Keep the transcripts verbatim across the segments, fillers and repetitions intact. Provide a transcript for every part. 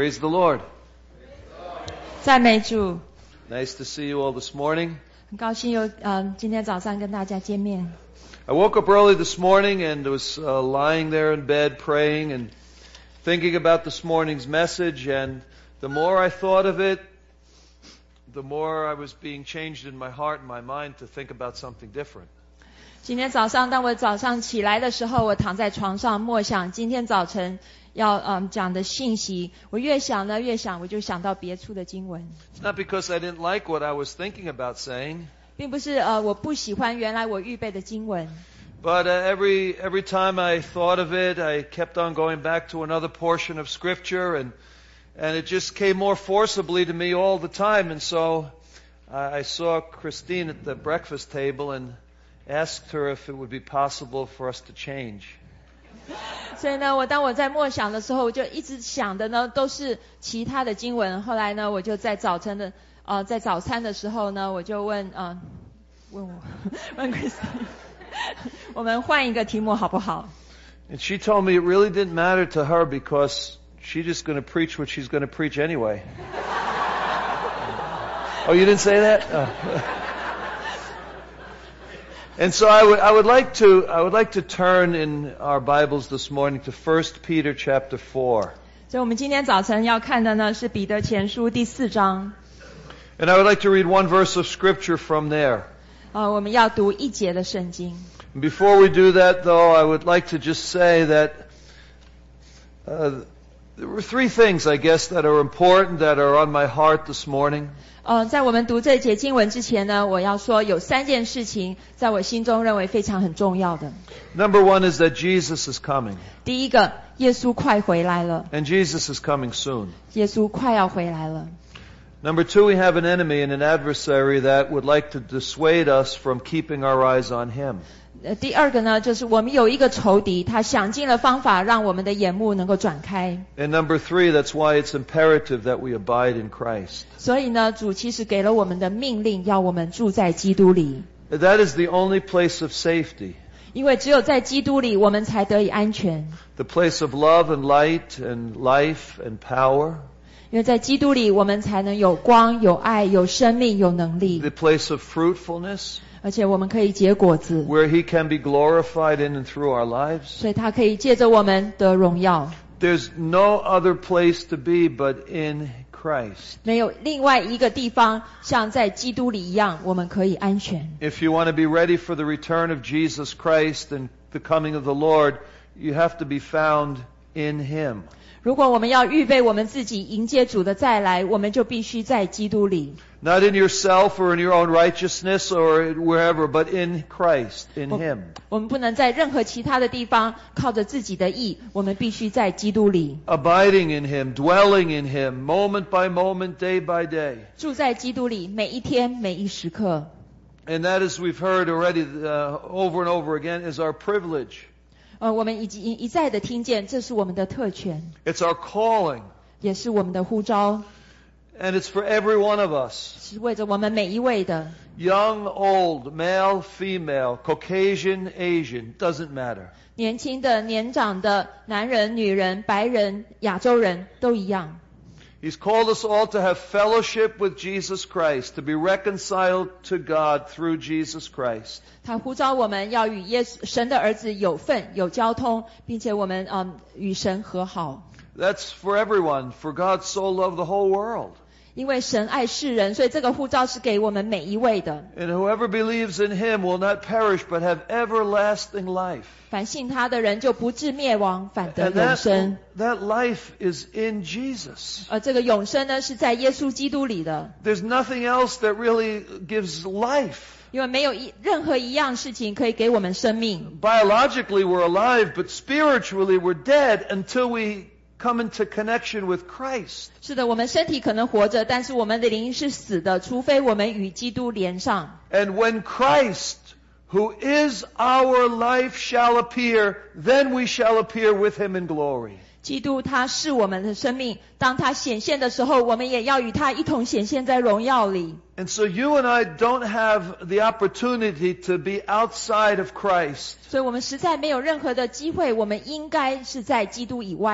Praise the Lord. 赞美主。 Nice to see you all this morning. 很高兴又呃今天早上跟大家见面。 I woke up early this morning and was uh, lying there in bed praying and thinking about this morning's message, and the more I thought of it, the more I was being changed in my heart and my mind to think about something different. 今天早上当我早上起来的时候，我躺在床上默想今天早晨要嗯讲的信息，我越想呢越想，我就想到别处的经文。 It's not because I didn't like what I was thinking about saying, 并不是呃我不喜欢原来我预备的经文， but uh, every every time I thought of it, I kept on going back to another portion of Scripture, and and it just came more forcibly to me all the time. And so uh, I saw Christine at the breakfast table and asked her if it would be possible for us to change. 所以呢，我当我在默想的时候，我就一直想的呢都是其他的经文。后来呢，我就在早晨的呃在早餐的时候呢，我就问呃问我问 Christine， 我们换一个题目好不好？ And she told me it really didn't matter to her because she's just going to preach what she's going to preach anyway. Oh, you didn't say that? Oh. And so I would, I would like to, I would like to turn in our Bibles this morning to First Peter chapter four. 所以我们今天早晨要看的呢是彼得前书第四章。 And I would like to read one verse of Scripture from there. 呃，我们要读一节的圣经。 Before we do that, though, I would like to just say that uh, there were three things, I guess, that are important that are on my heart this morning. 呃，在我们读这节经文之前呢，我要说有三件事情在我心中认为非常很重要的。 Number one is that Jesus is coming. 第一个，耶稣快回来了， And Jesus is coming soon. 耶稣快要回来了。 Number two, we have an enemy and an adversary that would like to dissuade us from keeping our eyes on Him. 呃，第二个呢，就是我们有一个仇敌，他想尽了方法让我们的眼目能够转开。 And number three, that's why it's imperative that we abide in Christ. 所以呢，主其实给了我们的命令，要我们住在基督里， That is the only place of safety. 因为只有在基督里，我们才得以安全。 The place of love and light and life and power. 因为在基督里，我们才能有光、有爱、有生命、有能力， The place of fruitfulness, 而且我们可以结果子， where He can be glorified in and through our lives. 所以他可以借着我们得荣耀。 There's no other place to be but in Christ. 没有另外一个地方像在基督里一样，我们可以安全。 If you want to be ready for the return of Jesus Christ and the coming of the Lord, you have to be found in Him. 如果我们要预备我们自己迎接主的再来，我们就必须在基督里。 Not in yourself or in your own righteousness or wherever, but in Christ, in Him. 我们不能在任何其他的地方靠着自己的义，我们必须在基督里。 Abiding in Him, dwelling in Him, moment by moment, day by day. 住在基督里，每一天每一时刻。 And that, as we've heard already uh, over and over again, is our privilege. 呃，我们已经一再的听见，这是我们的特权， It's our calling. 也是我们的呼召， And it's for every one of us. 是为着我们每一位的。 Young, old, male, female, Caucasian, Asian, doesn't matter. 年轻的、年长的、男人、女人、白人、亚洲人都一样。 He's called us all to have fellowship with Jesus Christ, to be reconciled to God through Jesus Christ. 他呼召我们要与耶稣神的儿子有份、有交通，并且我们嗯与神和好。 That's for everyone, for God so loved the whole world. 因为神爱世人，所以这个呼召是给我们每一位的。 And whoever believes in Him will not perish but have everlasting life. 凡信他的人就不至灭亡，反得 And 永 that, 生。 that life is in Jesus. 而这个永生呢，是在耶稣基督里的。 There's nothing else that really gives life. 因为没有一任何一样事情可以给我们生命。 Biologically we're alive, but spiritually we're dead until we come into connection with Christ. 是的，我们身体可能活着，但是我们的灵是死的，除非我们与基督连上。 And when Christ, who is our life, shall appear, then we shall appear with Him in glory. 基督他是我们的生命，当他显现的时候，我们也要与他一同显现在荣耀里。 And so you and I don't have the opportunity to be outside of Christ. 所以我们实在没有任何的机会，我们应该是在基督以外的。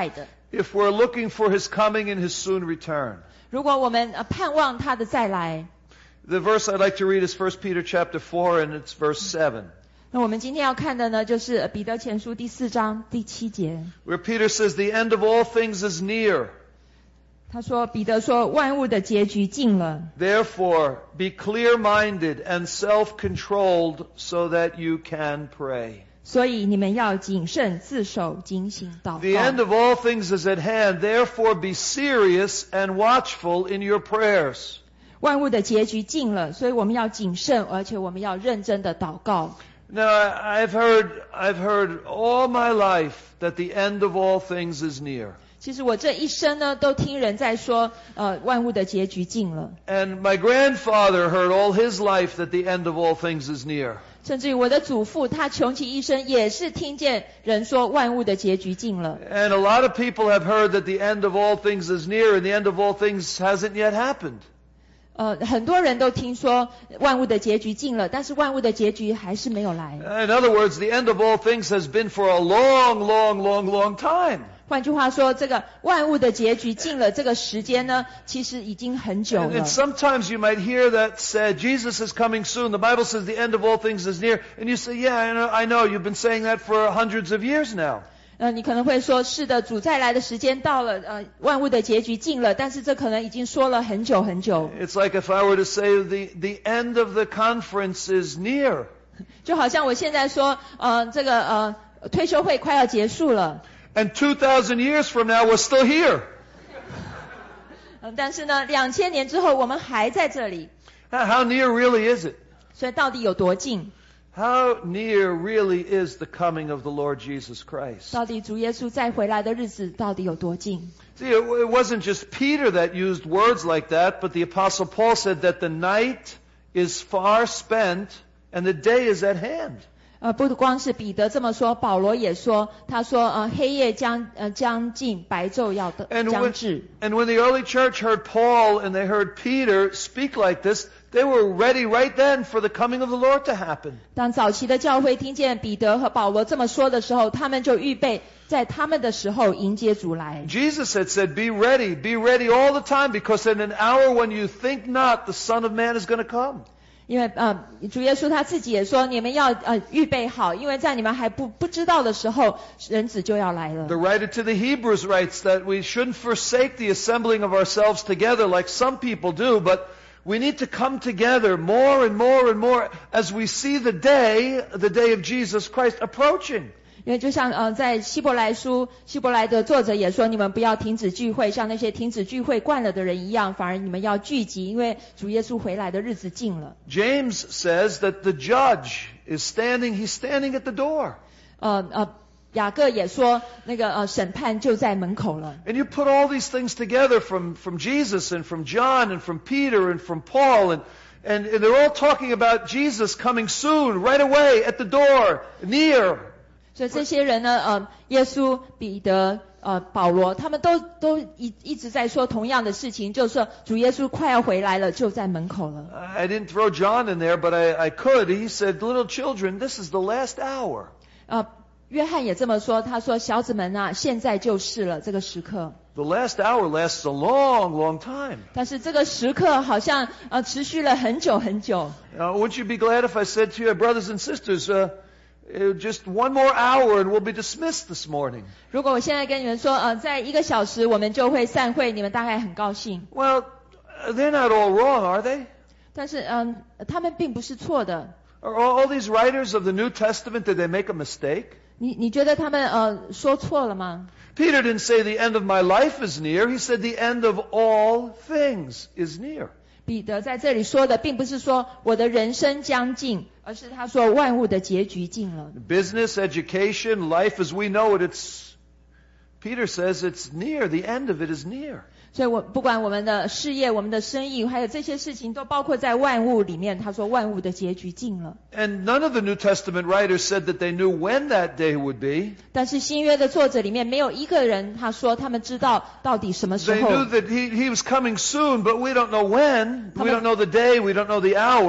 if we're looking for His coming and His soon return. 如果我们呃盼望他的再来， The verse I'd like to read is First Peter chapter four, and it's verse seven. 那我们今天要看的呢，就是呃彼得前书第四章第七节。 Where Peter says, the end of all things is near. 他说，彼得说，万物的结局近了。 Therefore, be clear-minded and self-controlled so that you can pray. 所以你们要谨慎自守，警醒祷 The end 告。 of all things is at hand. Therefore, be serious and watchful in your prayers. 万物的结局近了，所以我们要谨慎，而且我们要认真的祷告。 Now, I- I've heard, I've heard all my life that the end of all things is near. 其实我这一生呢，都听人在说，呃，万物的结局近了。 And my grandfather heard all his life that the end of all things is near. 甚至于我的祖父，他穷其一生也是听见人说万物的结局近了。 And a lot of people have heard that the end of all things is near, and the end of all things hasn't yet happened. 呃，很多人都听说万物的结局近了，但是万物的结局还是没有来。 In other words, the end of all things has been for a long, long, long, long time. 换句话说，这个万物的结局近了，这个时间呢，其实已经很久 And, 了 and。sometimes you might hear that said, Jesus is coming soon. The Bible says the end of all things is near. And you say, yeah, I know, I know. You've been saying that for hundreds of years now. 呃，你可能会说，是的，主再来的时间到了，呃，万物的结局近了，但是这可能已经说了很久很久。 It's like if I were to say the, the end of the conference is near. 就好像我现在说，呃，这个呃退休会快要结束了， And two thousand years from now, we're still here. 嗯、但是呢，两千年之后我们还在这里， How how near really is it? 所以到底有多近？ How near really is the coming of the Lord Jesus Christ? 到底主耶稣再回来的日子到底有多近？ See, it it wasn't just Peter that used words like that, but the Apostle Paul said that the night is far spent and the day is at hand. 呃，不光是彼得这么说，保罗也说，他说，呃，黑夜将呃将近，白昼要的 And 将 when, 至。 and when the early church heard Paul and they heard Peter speak like this, they were ready right then for the coming of the Lord to happen. 当早期的教会听见彼得和保罗这么说的时候，他们就预备在他们的时候迎接主来。 Jesus had said, be ready, be ready all the time, because in an hour when you think not, the Son of Man is going to come. 因为呃，主耶稣他自己也说，你们要呃预备好，因为在你们还不不知道的时候，人子就要来了。 The writer to the Hebrews writes that we shouldn't forsake the assembling of ourselves together like some people do, but we need to come together more and more and more as we see the day, the day of Jesus Christ approaching. 因为就像呃，在希伯来书，希伯来的作者也说，你们不要停止聚会，像那些停止聚会惯了的人一样，反而你们要聚集，因为主耶稣回来的日子近了。 James says that the judge is standing, he's standing at the door. 呃呃，雅各也说，那个呃审判就在门口了。 And you put all these things together from, from Jesus and from John and from Peter and from Paul, and, and, and they're all talking about Jesus coming soon, right away, at the door, near. 所以这些人呢，呃，耶稣、彼得、呃，保罗，他们都都一一直在说同样的事情，就是说主耶稣快要回来了，就在门口了。 I didn't throw John in there, but I, I could. He said, little children, this is the last hour. 呃，约翰也这么说，他说小子们啊，现在就是了这个时刻。 The last hour lasts a long, long time. 但是这个时刻好像呃持续了很久很久。 Uh, wouldn't you be glad if I said to you, brothers and sisters, uh, uh, just one more hour and we'll be dismissed this morning? 如果我现在跟你们说，呃，在一个小时我们就会散会，你们大概很高兴。 Well, uh, they're not all wrong, are they? 但是嗯、呃，他们并不是错的。 Are all, all these writers of the New Testament, did they make a mistake? 你你觉得他们呃说错了吗？ Peter didn't say the end of my life is near. He said the end of all things is near. 彼得在这里说的并不是说我的人生将近，而是他说万物的结局近了。 Business, education, life as we know it, it's, Peter says it's near. The end of it is near. 所以我不管我们的事业、我们的生意，还有这些事情，都包括在万物里面。他说万物的结局近了。 And none of the New Testament writers said that they knew when that day would be. 但是新约的作者里面没有一个人他说他们知道到底什么时 They 候。 knew that he, he was coming soon, but we don't know when. We don't know the day. We don't know the hour.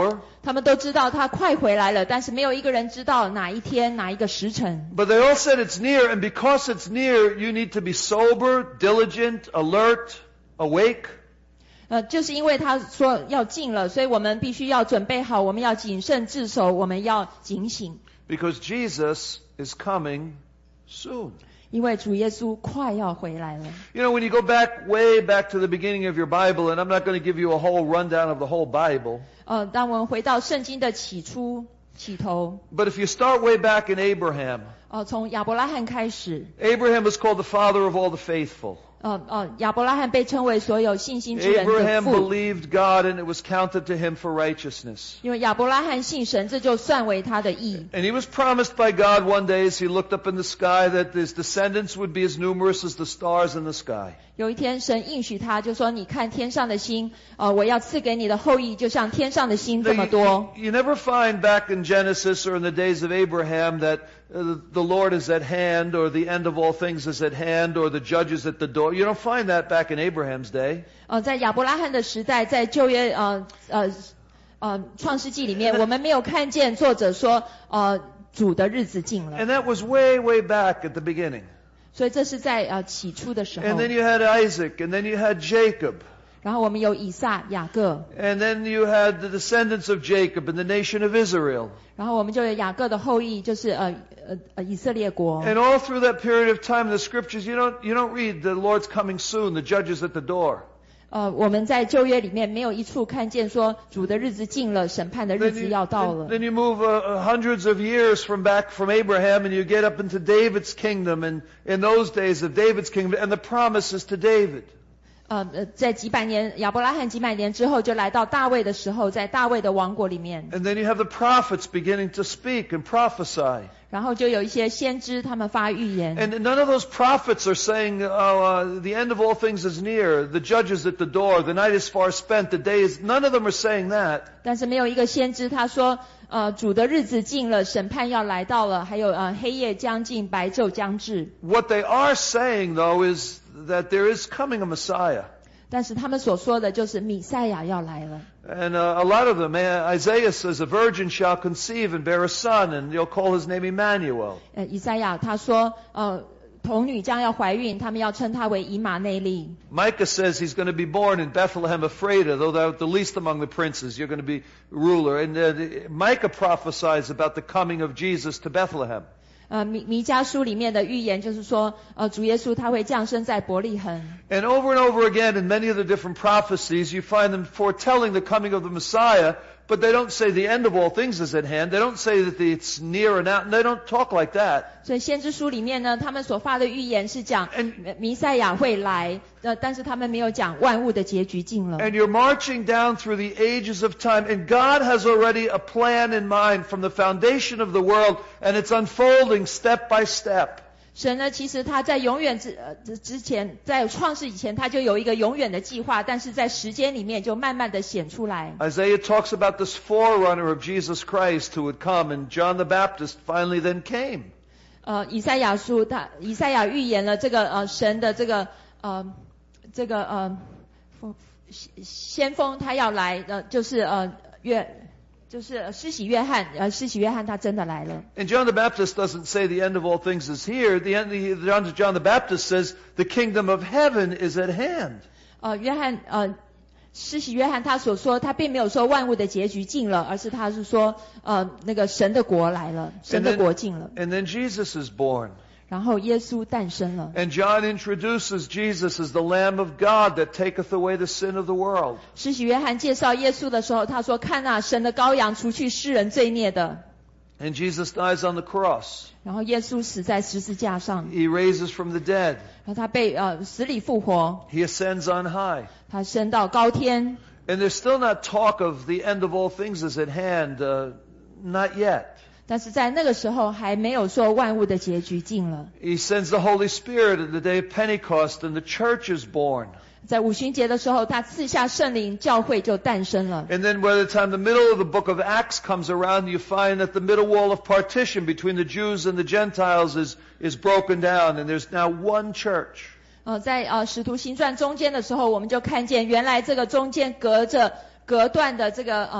他们都知道他快回来了，但是没有一个人知道哪一天哪一个时辰。 But they all said it's near, and because it's near, you need to be sober, diligent, alert, awake. 呃，就是因为他说要近了，所以我们必须要准备好，我们要谨慎自守，我们要警醒。 Because Jesus is coming soon. 因为主耶稣快要回来了。 You know, when you go back, way back to the beginning of your Bible, and I'm not going to give you a whole rundown of the whole Bible. 呃，当我们回到圣经的起初起头， But if you start way back in Abraham, 呃，从亚伯拉罕开始， Abraham was called the father of all the faithful. 呃呃，亚伯拉罕被称为所有信心之人的 Abraham 父， believed God, and it was counted to him for righteousness. 因为亚伯拉罕信神，这就算为他的义。 And he was promised by God one day as he looked up in the sky that his descendants would be as numerous as the stars in the sky. 有一天，神应许他，就说：“你看天上的星，呃，我要赐给你的后裔，就像天上的星这么 Now, 多。” you, you never find back in Genesis or in the days of Abraham that uh, the Lord is at hand, or the end of all things is at hand, or the judge is at the door. You don't find that back in Abraham's day. 呃，在亚伯拉罕的时代，在旧约呃呃呃创世纪里面，我们没有看见作者说呃主的日子近了， And that was way, way back at the beginning. 所以这是在呃起初的时候 And。then you had Isaac, and then you had Jacob. 然后我们有以撒、雅各， And then you had the descendants of Jacob and the nation of Israel. 然后我们就有雅各的后裔，就是呃呃呃以色列国。 And all through that period of time in the scriptures, you don't, you don't read the Lord's coming soon, the judge is at the door. 呃，我们在旧约里面没有一处看见说主的日子近了，审判的日 Then 子 you, 要到 then, 了。 then you move uh, uh, hundreds of years from back from Abraham, and you get up into David's kingdom, and in those days of David's kingdom, and the promises to David. 呃呃，在几百年亚伯拉罕几百年之后，就来到大卫的时候，在大卫的王国里面， And then you have the prophets beginning to speak and prophesy. 然后就有一些先知他们发预言。 And none of those prophets are saying, oh, uh, the end of all things is near, the judge is at the door, the night is far spent, the day is... None of them are saying that. 但是没有一个先知他说，呃，主的日子近了，审判要来到了，还有呃，黑夜将近，白昼将至。 What they are saying, though, is that there is coming a Messiah. 但是他们所说的就是弥赛亚要来了。 And uh, a lot of them, Isaiah says, a virgin shall conceive and bear a son, and you'll call his name Emmanuel. 呃，以赛亚他说，呃，童女将要怀孕，他们要称她为以马内利。 Micah says he's going to be born in Bethlehem Ephrathah, though thou art the least among the princes, you're going to be ruler. And uh, Micah prophesies about the coming of Jesus to Bethlehem. 呃，弥弥迦书里面的预言就是说，呃，主耶稣他会降生在伯利恒。 And over and over again in many of the different prophecies, you find them foretelling the coming of the Messiah, but they don't say the end of all things is at hand. They don't say that it's near and out, and they don't talk like that. 所以先知书里面呢，他们所发的预言是讲 And- 弥赛亚会来，呃，但是他们没有讲万物的结局近了。 And you're marching down through the ages of time, and God has already a plan in mind from the foundation of the world, and it's unfolding step by step. 神呢，其实他在永远之呃之之前，在创世以前，他就有一个永远的计划，但是在时间里面就慢慢的显出来。 Isaiah talks about this forerunner of Jesus Christ who would come, and John the Baptist finally then came. 呃，以赛亚书他以赛亚预言了这个呃神的这个呃这个呃风先先锋他要来，呃就是呃约就是施洗约翰，呃施洗约翰他真的来了。 And John the Baptist doesn't say the end of all things is here. The end, the, John, John the Baptist says the kingdom of heaven is at hand. 呃，约翰呃施洗约翰他所说，他并没有说万物的结局近了，而是他是说呃那个神的国来了，神 And 的 then, 国近了。 and then Jesus is born. 然后耶稣诞生了。 And John introduces Jesus as the Lamb of God that taketh away the sin of the world. 施洗约翰介绍耶稣的时候，他说：“看啊，神的羔羊，除去世人罪孽的。” And Jesus dies on the cross. 然后耶稣死在十字架上， He raises from the dead. 然后他被呃死里复活， He ascends on high. 他升到高天。 And there's still not talk of the end of all things is at hand. Uh, not yet. 但是在那个时候还没有说万物的结局近了。 He sends the Holy Spirit at the day of Pentecost, and the church is born. 在五旬节的时候，他赐下圣灵，教会就诞生了。 And then by the time the middle of the book of Acts comes around, you find that the middle wall of partition between the Jews and the Gentiles is, is broken down, and there's now one church. 呃，在呃使徒行传中间的时候，我们就看见原来这个中间隔着隔断的这个呃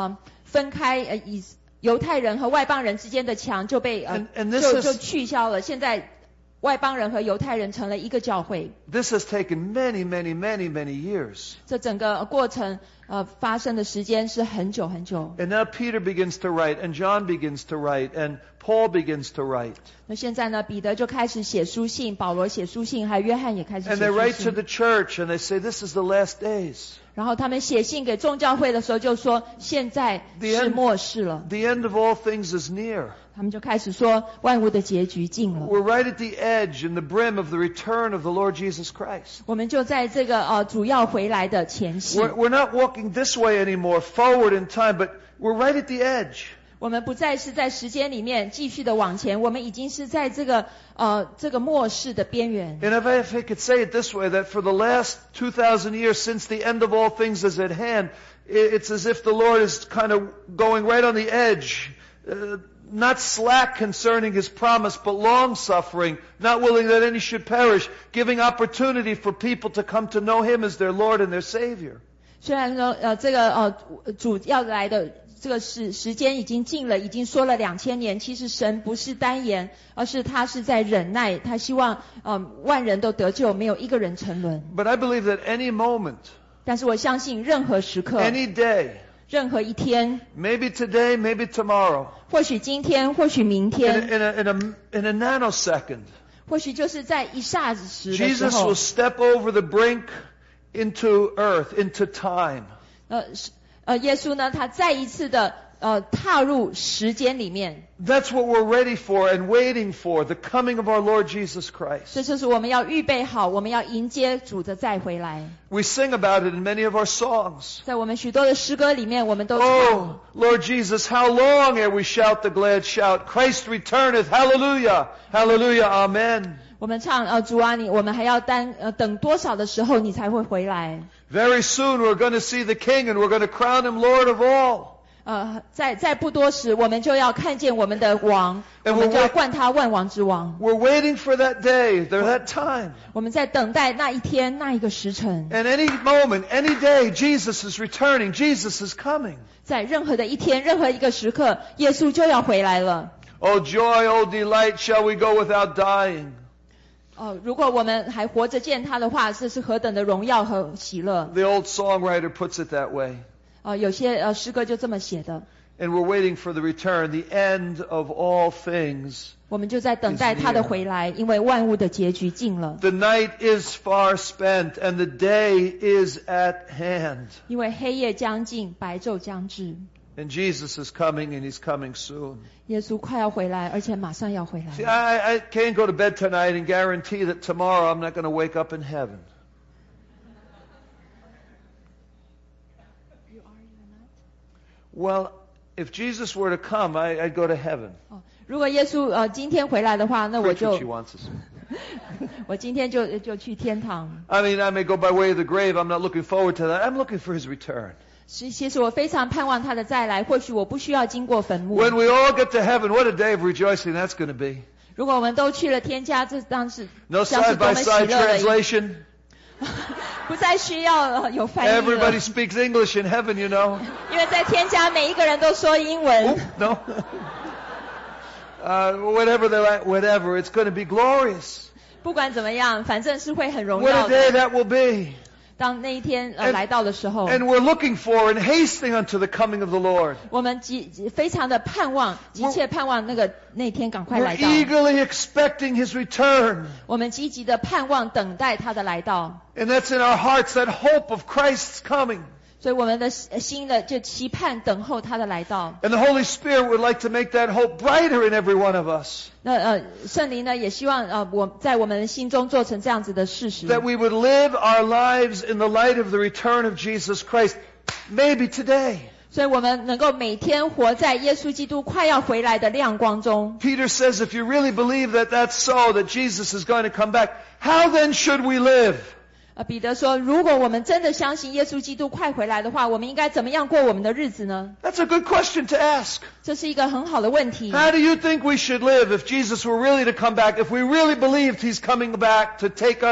分开呃以犹太人和外邦人之间的墙就被呃 And- and this 就 is- 就取消了，现在外邦人和犹太人成了一个教会。 This has taken many, many, many, many years. 这整个过程呃发生的时间是很久很久。 And now Peter begins to write, and John begins to write, and Paul begins to write. 那现在呢，彼得就开始写书信，保罗写书信，还有约翰也开始 And 写 they 书 write to 信。 the church, and they say, this is the last days. 然后他们写信给众教会的时候就说，现在 The 是 end- 末世了。 The end of all things is near. 他们就开始说，万物的结局近了。 We're right at the edge and the brim of the return of the Lord Jesus Christ. 我们就在这个呃主要回来的前夕， We're, we're not walking this way anymore, forward in time, but we're right at the edge. 我们不再是在时间里面继续的往前，我们已经是在这个呃这个末世的边缘。 And if I, if I could say it this way, that for the last two thousand years, since the end of all things is at hand, it, it's as if the Lord is kind of going right on the edge, uh, not slack concerning His promise, but long-suffering, not willing that any should perish, giving opportunity for people to come to know Him as their Lord and their Savior. 虽然说呃这个呃主要来的这个时时间已经近了，已经说了两千年，其实神不是单言，而是他是在忍耐，他希望呃万人都得救，没有一个人沉沦。 But I believe that any moment, 但是我相信任何时刻， any day, 任何一天， maybe today, maybe tomorrow, 或许今天，或许明 in 天， a, in a, in a, in a nanosecond, 或许就是在一霎时的时 Jesus 候 will， step over the brink into earth, into time. 呃是呃耶稣呢，他再一次的呃踏入时间里面。 That's what we're ready for and waiting for, the coming of our Lord Jesus Christ. 这就是我们要预备好，我们要迎接主的再回来。 We sing about it in many of our songs. 在我们许多的诗歌里面，我们都唱 Oh, Lord Jesus, how long ere we shout the glad shout, Christ returneth, hallelujah, hallelujah, amen. 我们唱呃主啊你，我们还要单呃等多少的时候你才会回来？ Very soon we're going to see the King and we're going to crown Him Lord of all. 呃，在在不多时，我们就要看见我们的王， And 我们 we're 就要 wait- 冠他万王之王。 We're waiting for that day, there, that time. 我们在等待那一天那一个时辰， And any moment, any day, Jesus is returning, Jesus is coming. 在任何的一天，任何一个时刻，耶稣就要回来了。 Oh joy, oh delight, shall we go without dying? 哦，如果我们还活着见他的话，这是何等的荣耀和喜乐。 The old songwriter puts it that way. 呃，有些呃诗歌就这么写的。 And we're waiting for the return, the end of all things. 我们就在等待他的回来，因为万物的结局近了。 The night is far spent and the day is at hand. 因为黑夜将近，白昼将至。 And Jesus is coming and He's coming soon. 耶稣快要回来，而且马上要回 See, 来。 I, I can't go to bed tonight and guarantee that tomorrow I'm not going to wake up in heaven. Well, if Jesus were to come, I, I'd go to heaven. 哦，如果耶稣呃今天回来的话，那我 Preach what 就 she wants us. 我今天就就去天堂。 I mean, I may go by way of the grave. I'm not looking forward to that. I'm looking for His return. 其其实我非常盼望他的再来，或许我不需要经过坟墓。 When we all get to heaven, what a day of rejoicing that's going to be. 如果我们都去了天家，这当是 No 将是 side 多 by 么喜 side 乐的一， translation. 不再需要呃有翻译 Everybody 了， speaks English in heaven, you know. 因为在天家每一个人都说英文。 Oh, no. uh, whatever they're at, whatever. It's going to be glorious. 不管怎么样，反正是会很荣 What 耀 a day 的。 that will be. 当那一天呃 And- 来到的时候， And we're looking for and hasting unto the coming of the Lord. 我们急非常的盼望，急切盼望那个那天赶快 We're 来到。 eagerly expecting His return. 我们积极的盼望等待他的来到， And that's in our hearts, that hope of Christ's coming. 所以我们的心的就期盼等候他的来到。 And the Holy Spirit would like to make that hope brighter in every one of us. 那呃，圣灵呢也希望呃我在我们心中做成这样子的事实， That we would live our lives in the light of the return of Jesus Christ. Maybe today. 所以我们能够每天活在耶稣基督快要回来的亮光中。 Peter says if you really believe that that's so, that Jesus is going to come back, how then should we live? 呃，彼得说，如果我们真的相信耶稣基督快回来的话，我们应该怎么样过我们的日子呢？ That's a good question to ask. 这是一个很好的问题。 How do you think we should live if Jesus were really to come back? If we really believed He's coming back to take us,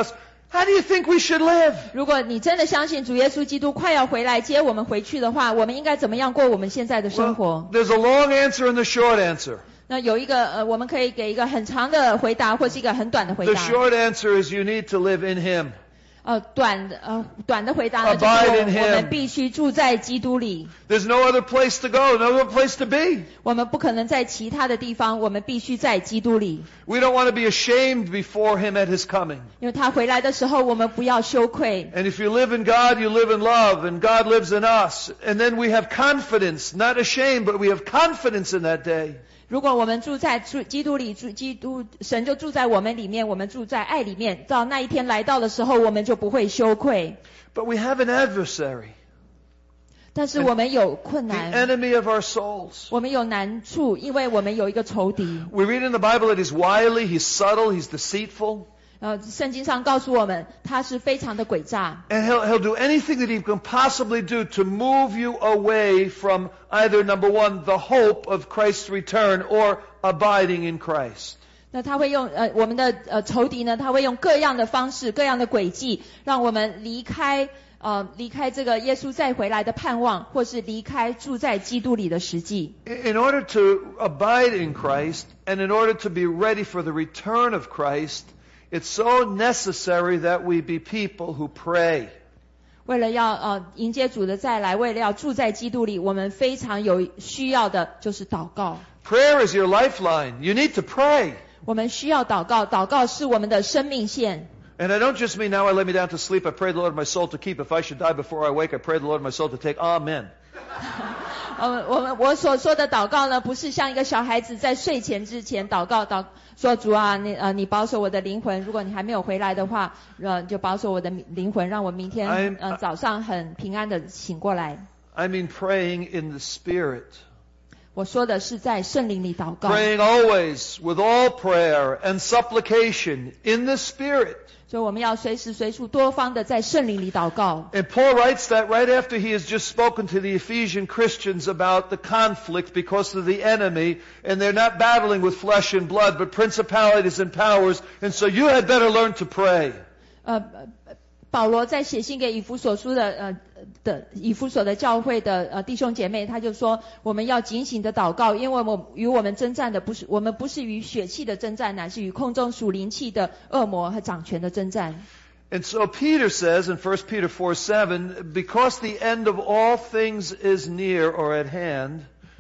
How do you think we should live? 如果你真的相信主耶稣基督快要回来接我们回去的话，我们应该怎么样过我们现在的生活？ Well, there's a long answer and the short answer. 那有一个呃，我们可以给一个很长的回答，或是一个很短的回 The 答。 short answer is you need to live in Him. 呃，短的呃短的回答呢，就是 Abide 我 in him. 我们必须住在基督里。 There's no other place to go, no other place to be. 我们不可能在其他的地方，我们必须在基督里。 We don't want to be ashamed before Him at His coming. 因为他回来的时候，我们不要羞愧。 And if you live in God, you live in love, and God lives in us. And then we have confidence, not ashamed, but we have confidence in that day. 如果我们住在住基督里，住基督神就住在我们里面，我们住在爱里面，到那一天来到的时候，我们就不会羞愧。 But we have an adversary, 但是我们有困 the 难， enemy of our souls. 我们有难处，因为我们有一个仇敌。 We read in the Bible that he's wily, he's subtle, he's deceitful. 呃，圣经上告诉我们，他是非常的诡诈。 And he'll, he'll do anything that he can possibly do to move you away from either, number one, the hope of Christ's return or abiding in Christ. 那他会用呃我们的呃仇敌呢，他会用各样的方式、各样的诡计，让我们离开呃离开这个耶稣再回来的盼望，或是离开住在基督里的实际。 In order to abide in Christ and in order to be ready for the return of Christ, it's so necessary that we be people who pray. 为了要呃迎接主的再来，为了要住在基督里，我们非常有需要的就是祷告。 Prayer is your lifeline. You need to pray. 我们需要祷告，祷告是我们的生命线。 And I don't just mean now I lay me down to sleep, I pray the Lord my soul to keep. If I should die before I wake, I pray the Lord my soul to take. Amen. 呃，我们我所说的祷告呢，不是像一个小孩子在睡前之前祷告，祷说主啊，你呃你保守我的灵魂，如果你还没有回来的话，呃就保守我的灵魂，让我明天 I'm- 呃早上很平安的醒过来。 I mean praying in the Spirit. 我说的是在圣灵里祷告， Praying always with all prayer and supplication in the Spirit. 所以我们要随时随处多方的在圣灵里祷告。 And Paul writes that right after he has just spoken to the Ephesian Christians about the conflict because of the enemy, and they're not battling with flesh and blood, but principalities and powers, and so you had better learn to pray. 呃，保罗在写信给以弗所书的呃的以弗所的教会的呃弟兄姐妹，他就说我们要警醒的祷告，因为我们与我们征战的不是我们不是与血气的征战，乃是与空中属灵气的恶魔和掌权的征战。 And so Peter says in First Peter four seven, because the end of all things is near or at hand,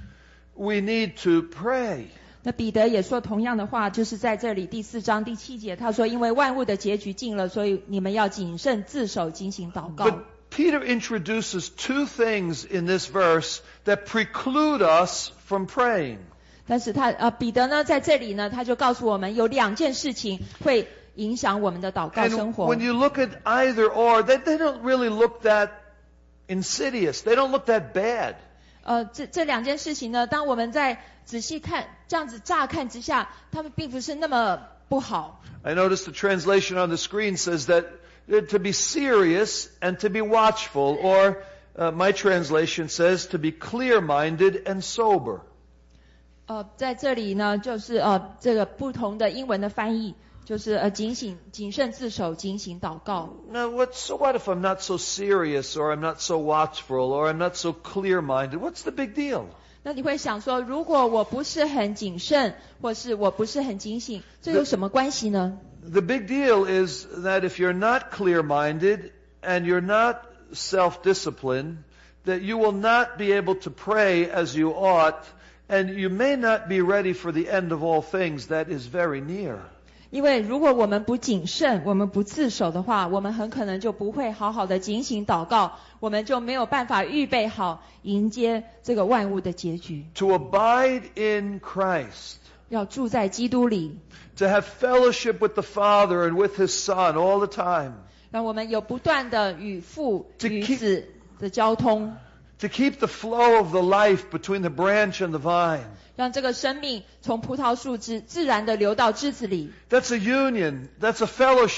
we need to pray. 那彼得也说同样的话，就是在这里第四章第七节，他说因为万物的结局近了，所以你们要谨慎自守，警醒祷告。 But Peter introduces two things in this verse that preclude us from praying. 但是他呃彼得呢在这里呢，他就告诉我们有两件事情会影响我们的祷告生 And 活。 when you look at either or, they, they don't really look that insidious. They don't look that bad. 呃，这这两件事情呢，当我们在仔细看，这样子乍看之下，他们并不是那么不好。 I noticed the translation on the screen says that to be serious and to be watchful, or uh, my translation says to be clear-minded and sober. 呃，在这里呢，就是呃这个不同的英文的翻译，就是呃警醒、谨慎自守、警醒祷告。 Now, what, so what if I'm not so serious, or I'm not so watchful, or I'm not so clear-minded? What's the big deal? 那你会想说，如果我不是很谨慎，或是我不是很警醒，这有什么关系呢？ The big deal is that if you're not clear-minded and you're not self-disciplined, that you will not be able to pray as you ought, and you may not be ready for the end of all things that is very near. 因为如果我们不谨慎，我们不自守的话，我们很可能就不会好好的警醒祷告，我们就没有办法预备好迎接这个万物的结局。 To abide in Christ, 要住在基督里， to have fellowship with the Father and with His Son all the time, 让我们有不断的与父 To 与 keep- 子的交通， to keep the flow of the life between the branch and the vine. 让这个生命从葡萄树枝自然的流到枝子里。 That's a union. That's a fellowship.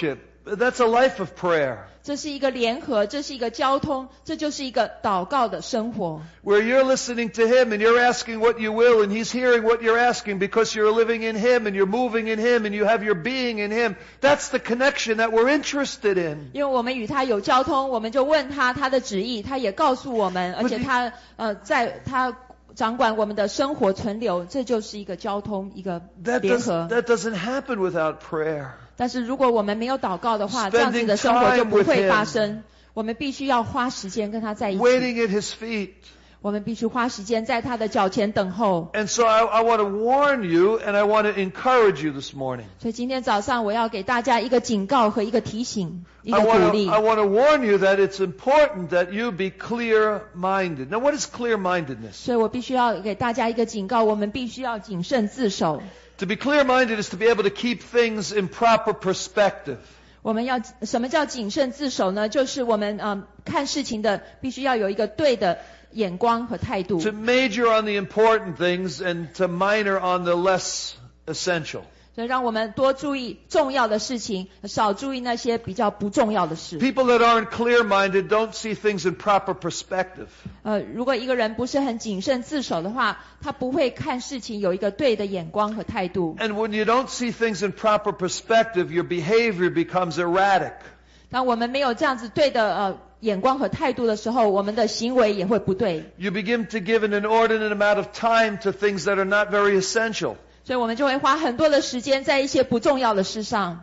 That's a life of prayer. 这是一个联合，这是一个交通，这就是一个祷告的生活。 Where you're listening to Him and you're asking what you will and He's hearing what you're asking because you're living in Him and you're moving in Him and you have your being in Him. That's the connection that we're interested in. 因为我们与他有交通，我们就问他他的旨意，他也告诉我们，而且他呃在他掌管我们的生活存留，这就是一个交通，一个 That 联 does, 合。 that doesn't happen without prayer. 但是如果我们没有祷告的话，这样子的生活就不会发生。我们必须要花时间跟他在一起。 Waiting at His feet. 我们必须花时间在他的脚前等候。 And so I, I want to warn you and I want to encourage you this morning. 所以今天早上我要给大家一个警告和一个提醒，一个 I 鼓 want 励 to, I want to warn you that it's important that you be clear-minded. Now what is clear-mindedness? 所以我必须要给大家一个警告，我们必须要谨慎自守。 To be clear-minded is to be able to keep things in proper perspective. 我们要什么叫谨慎自守呢？就是我们嗯、呃、看事情的必须要有一个对的眼光和态度。 To major on the important things and to minor on the less essential. 所以让我们多注意重要的事情，少注意那些比较不重要的事。 People that aren't clear-minded don't see things in proper perspective. 呃，如果一个人不是很谨慎自守的话，他不会看事情有一个对的眼光和态度。 And when you don't see things in proper perspective, your behavior becomes erratic. 当我们没有这样子对的呃眼光和态度的时候，我们的行为也会不对。 You begin to give an inordinate amount of time to things that are not very essential. 所以我们就会花很多的时间在一些不重要的事上。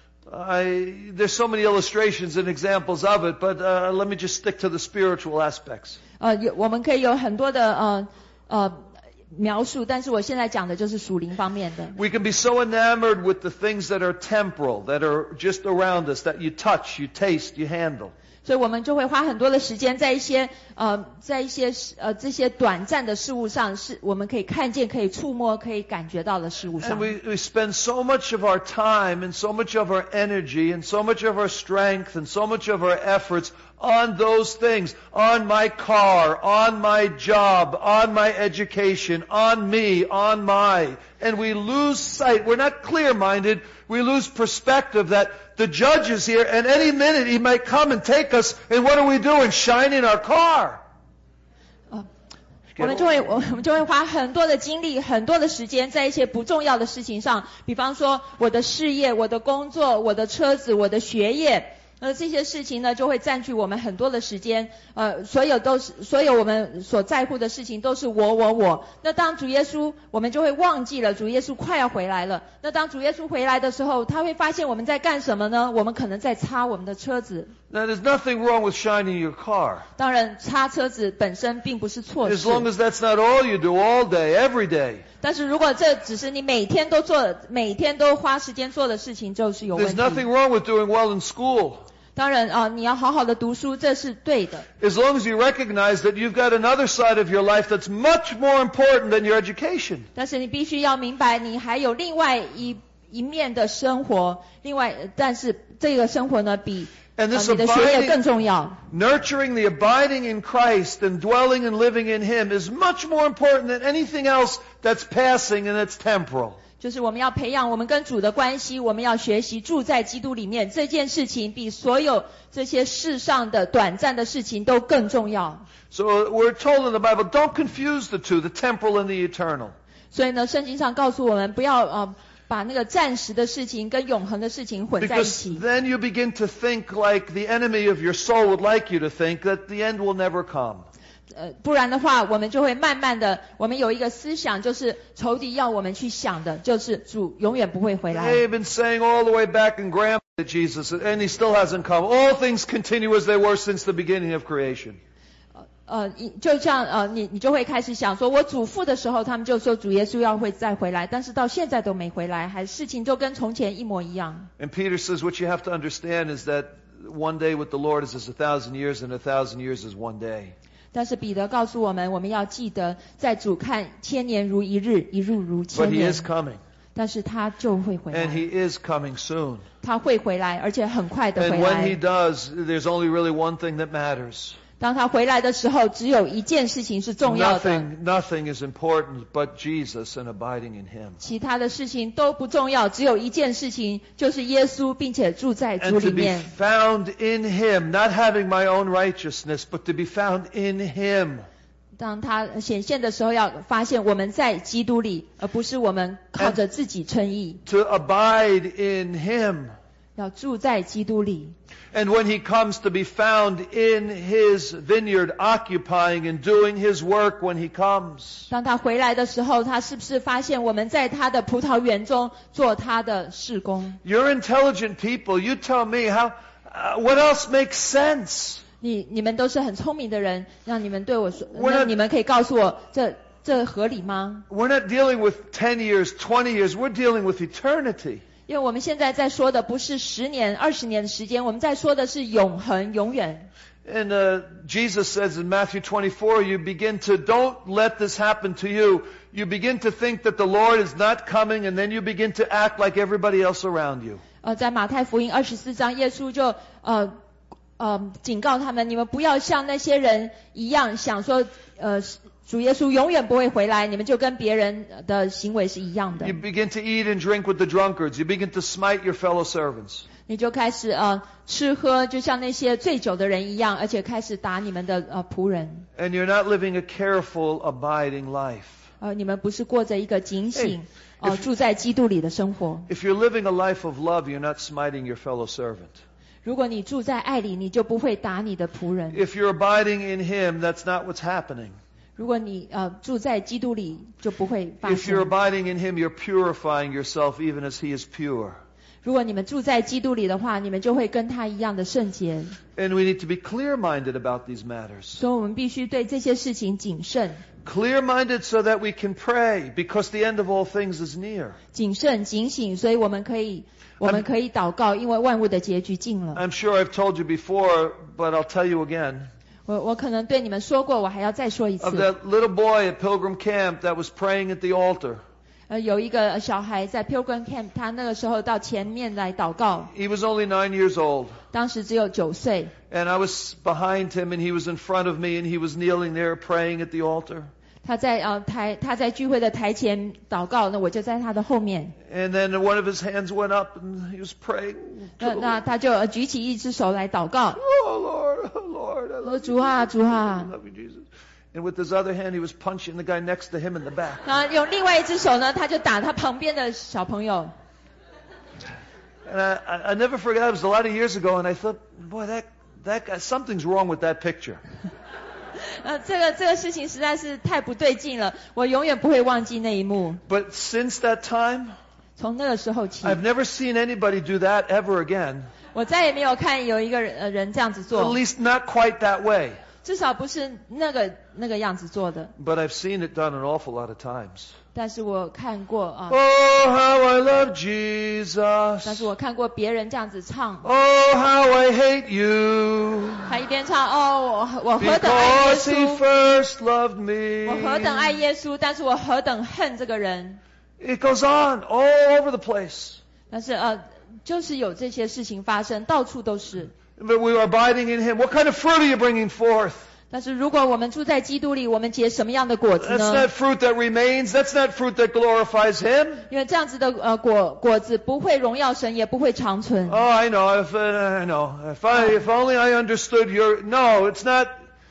I, there's so many illustrations and examples of it, but uh, let me just stick to the spiritual aspects. 呃，有我们可以有很多的呃呃描述，但是我现在讲的就是属灵方面的。 We can be so enamored with the things that are temporal, that are just around us, that you touch, you taste, you handle. 所以我们就会花很多的时间在一些呃在一些呃这些短暂的事物上，是我们可以看见、可以触摸、可以感觉到的事物 And 上。 we, we spend so much of our time and so much of our energy and so much of our strength and so much of our efforts on those things, on my car, on my job, on my education, on me, on my. And we lose sight. We're not clear-minded. We lose perspective that the judge is here and any minute he might come and take us. And what are we doing? Shining our car. 我们就会我们就会花很多的精力、很多的时间在一些不重要的事情上，比方说我的事业、我的工作、我的车子、我的学业。呃，这些事情呢，就会占据我们很多的时间。呃，所有都是，所有我们所在乎的事情都是我我我。那当主耶稣，我们就会忘记了主耶稣快要回来了。那当主耶稣回来的时候，他会发现我们在干什么呢？我们可能在擦我们的车子。 Now, there's nothing wrong with shining your car. 当然，擦车子本身并不是错 As 事。 long as that's not all you do all day, every day. 但是如果这只是你每天都做、每天都花时间做的事情，就是有问 There's 题。 nothing wrong with doing well in school. 当然啊、呃，你要好好的读书，这是对的。 As long as you recognize that you've got another side of your life that's much more important than your education. 但是你必须要明白，你还有另外一一面的生活，另外，但是这个生活呢，比、呃、 And this 你的学业 abiding, 更重要。 nurturing the abiding in Christ and dwelling and living in Him is much more important than anything else that's passing and that's temporal. 就是我们要培养我们跟主的关系，我们要学习住在基督里面，这件事情比所有这些世上的短暂的事情都更重要。 So we're told in the Bible, don't confuse the two, the temporal and the eternal. 所以呢，圣经上告诉我们不要呃把那个暂时的事情跟永恒的事情混在一 Because 起。 then you begin to think like the enemy of your soul would like you to think, that the end will never come. 呃，不然的话，我们就会慢慢的，我们有一个思想，就是仇敌要我们去想的，就是主永远不会回来。 They've been saying all the way back in grandpa to Jesus, and He still hasn't come. All things continue as they were since the beginning of creation. 呃，就这样，呃，你你就会开始想说，我祖父的时候，他们就说主耶稣要会再回来，但是到现在都没回来，还事情就跟从前一模一样。 And Peter says what you have to understand is that one day with the Lord is as a thousand years, and a thousand years is one day. 但是彼得告诉我们，我们要记得，在主看千年如一日，一日如 But 千 He 年。 is coming, 但是他就会回 and 来， He is coming soon. 他会回来，而且很快的回 And when He 来。 does, there's only really one thing that matters. 当他回来的时候，只有一件事情是重要的。 Nothing, nothing is important but Jesus and abiding in Him. 其他的事情都不重要，只有一件事情，就是耶稣，并且住在主 And 里 to be 面。 found in Him, not having my own righteousness, but to be found in Him. 当他显现的时候，要发现我们在基督里，而不是我们靠着自己称义。 To abide in Him. 要住在基督里。 And when He comes to be found in His vineyard, occupying and doing His work when He comes. 当他回来的时候，他是不是发现我们在他的葡萄园中做他的事工？ You're intelligent people. You tell me how. Uh, what else makes sense? 你你们都是很聪明的人，让你们对我说， We're 那 not- 你们可以告诉我，这这合理吗？ We're not dealing with ten years, twenty years. We're dealing with eternity. 因为我们现在在说的不是十年、二十年的时间，我们在说的是永恒、永远。 And uh, Jesus says in Matthew twenty-four, you begin to, don't let this happen to you. You begin to think that the Lord is not coming, and then you begin to act like everybody else around you. 呃，在马太福音二十四章，耶稣就呃呃警告他们，你们不要像那些人一样想说，呃，主耶稣永远不会回来，你们就跟别人的行为是一样的 You。begin to eat and drink with the drunkards. You begin to smite your fellow servants. 你就开始呃吃喝，就像那些醉酒的人一样，而且开始打你们的呃仆人。 And you're not living a careful, abiding life. 呃，你们不是过着一个警醒 Hey, 呃 if- 住在基督里的生活。 If you're living a life of love, you're not smiting your fellow servant. 如果你住在爱里，你就不会打你的仆人。 If you're abiding in Him, that's not what's happening. 如果你呃住在基督里，就不会发 If you're 生。 abiding in Him, you're purifying yourself even as He is pure. 如果你们住在基督里的话，你们就会跟他一样的圣洁。 And we need to be clear-minded about these matters. 所以我们必须对这些事情谨慎， Clear-minded so that we can pray, because the end of all things is near. 谨慎警醒，所以我们可以我们可以祷告，因为万物的结局近了。 I'm sure I've told you before, but I'll tell you again. 我我可能对你们说过，我还要再说一 Of 次。 that little boy at Pilgrim Camp that was praying at the altar. 呃，有一个小孩在 Pilgrim Camp，他那个时候到前面来祷告， He was only nine years old. 当时只有九岁。 And I was behind him and he was in front of me and he was kneeling there praying at the altar. 他在呃台他在聚会的台前祷告，那我就在他的后面。 And then one of his hands went up and he was praying. 那那他就呃举起一只手来祷告， Oh Lord, oh Lord, I 说 love 主啊主 you. I 啊。 love you, Jesus. And with his other hand, he was punching the guy next to him in the back. 然后用另外一只手呢，他就打他旁边的小朋友。 And I, I, I never forget, it was a lot of years ago, and I thought, boy, that, that guy, something's wrong with that picture. 呃，这个这个事情实在是太不对劲了，我永远不会忘记那一幕。 But since that time, 从那个时候起， I've never seen anybody do that ever again. 我再也没有看有一个人呃人这样子 At 做， least not quite that way. 至少不是那个那个样子做的。 But I've seen it done an awful lot of times. 但是我看过啊， Oh, how I love 但 Jesus. 是我看过别人这样子唱， Oh, how I hate you. 他一边唱哦，我我何等爱耶 Because he 稣， first loved me. 我何等爱耶稣，但是我何等恨这个人。 It goes on all over the place. 但是呃，就是有这些事情发生，到处都是。 But we are abiding in him. What kind of fruit are you bringing forth? 但是如果我们住在基督里，我们结什么样的果子 That's 呢？ not fruit that remains. That's not fruit that glorifies him. 因为这样子的呃果果子不会荣耀神，也不会长存。 Oh, I know. If uh, I know. If I, if only I understood your. No, it's not.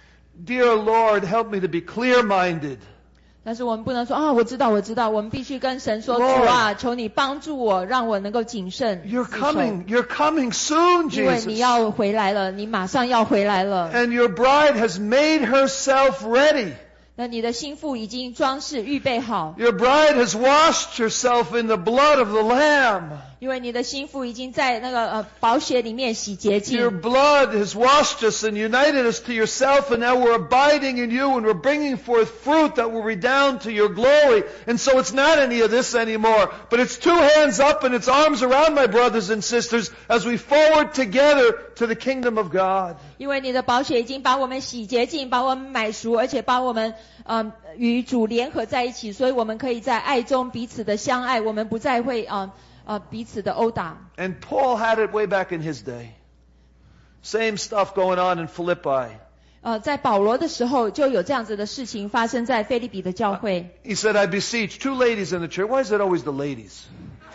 Dear Lord, help me to be clear-minded. 但是我们不能说啊，我知道，我知道，我们必须跟神说， Lord 主啊，求你帮助我，让我能够谨慎 You're 自守 coming. You're coming soon, 因为你 Jesus. 要回来了，你马上要回来了。 And your bride has made herself ready. 那你的心腹已经装饰预备好， Your bride has washed herself in the blood of the Lamb. 因为你的心腹已经在那个呃宝血里面洗洁 Your 净。 blood has washed us and united us to yourself, and now we're abiding in you, and we're bringing forth fruit that will redound to your glory. And so it's not any of this anymore, but it's two hands up and it's arms around my brothers and sisters as we forward together to the kingdom of God. 因为你的宝血已经把我们洗洁净，把我们买赎，而且把我们呃与主联合在一起，所以我们可以在爱中彼此的相爱，我们不再会呃呃彼此的殴打。 And Paul had it way back in his day. Same stuff going on in Philippi. 呃，在保罗的时候就有这样子的事情发生在腓立比的教会。 He said, I beseech two ladies in the church. Why is it always the ladies?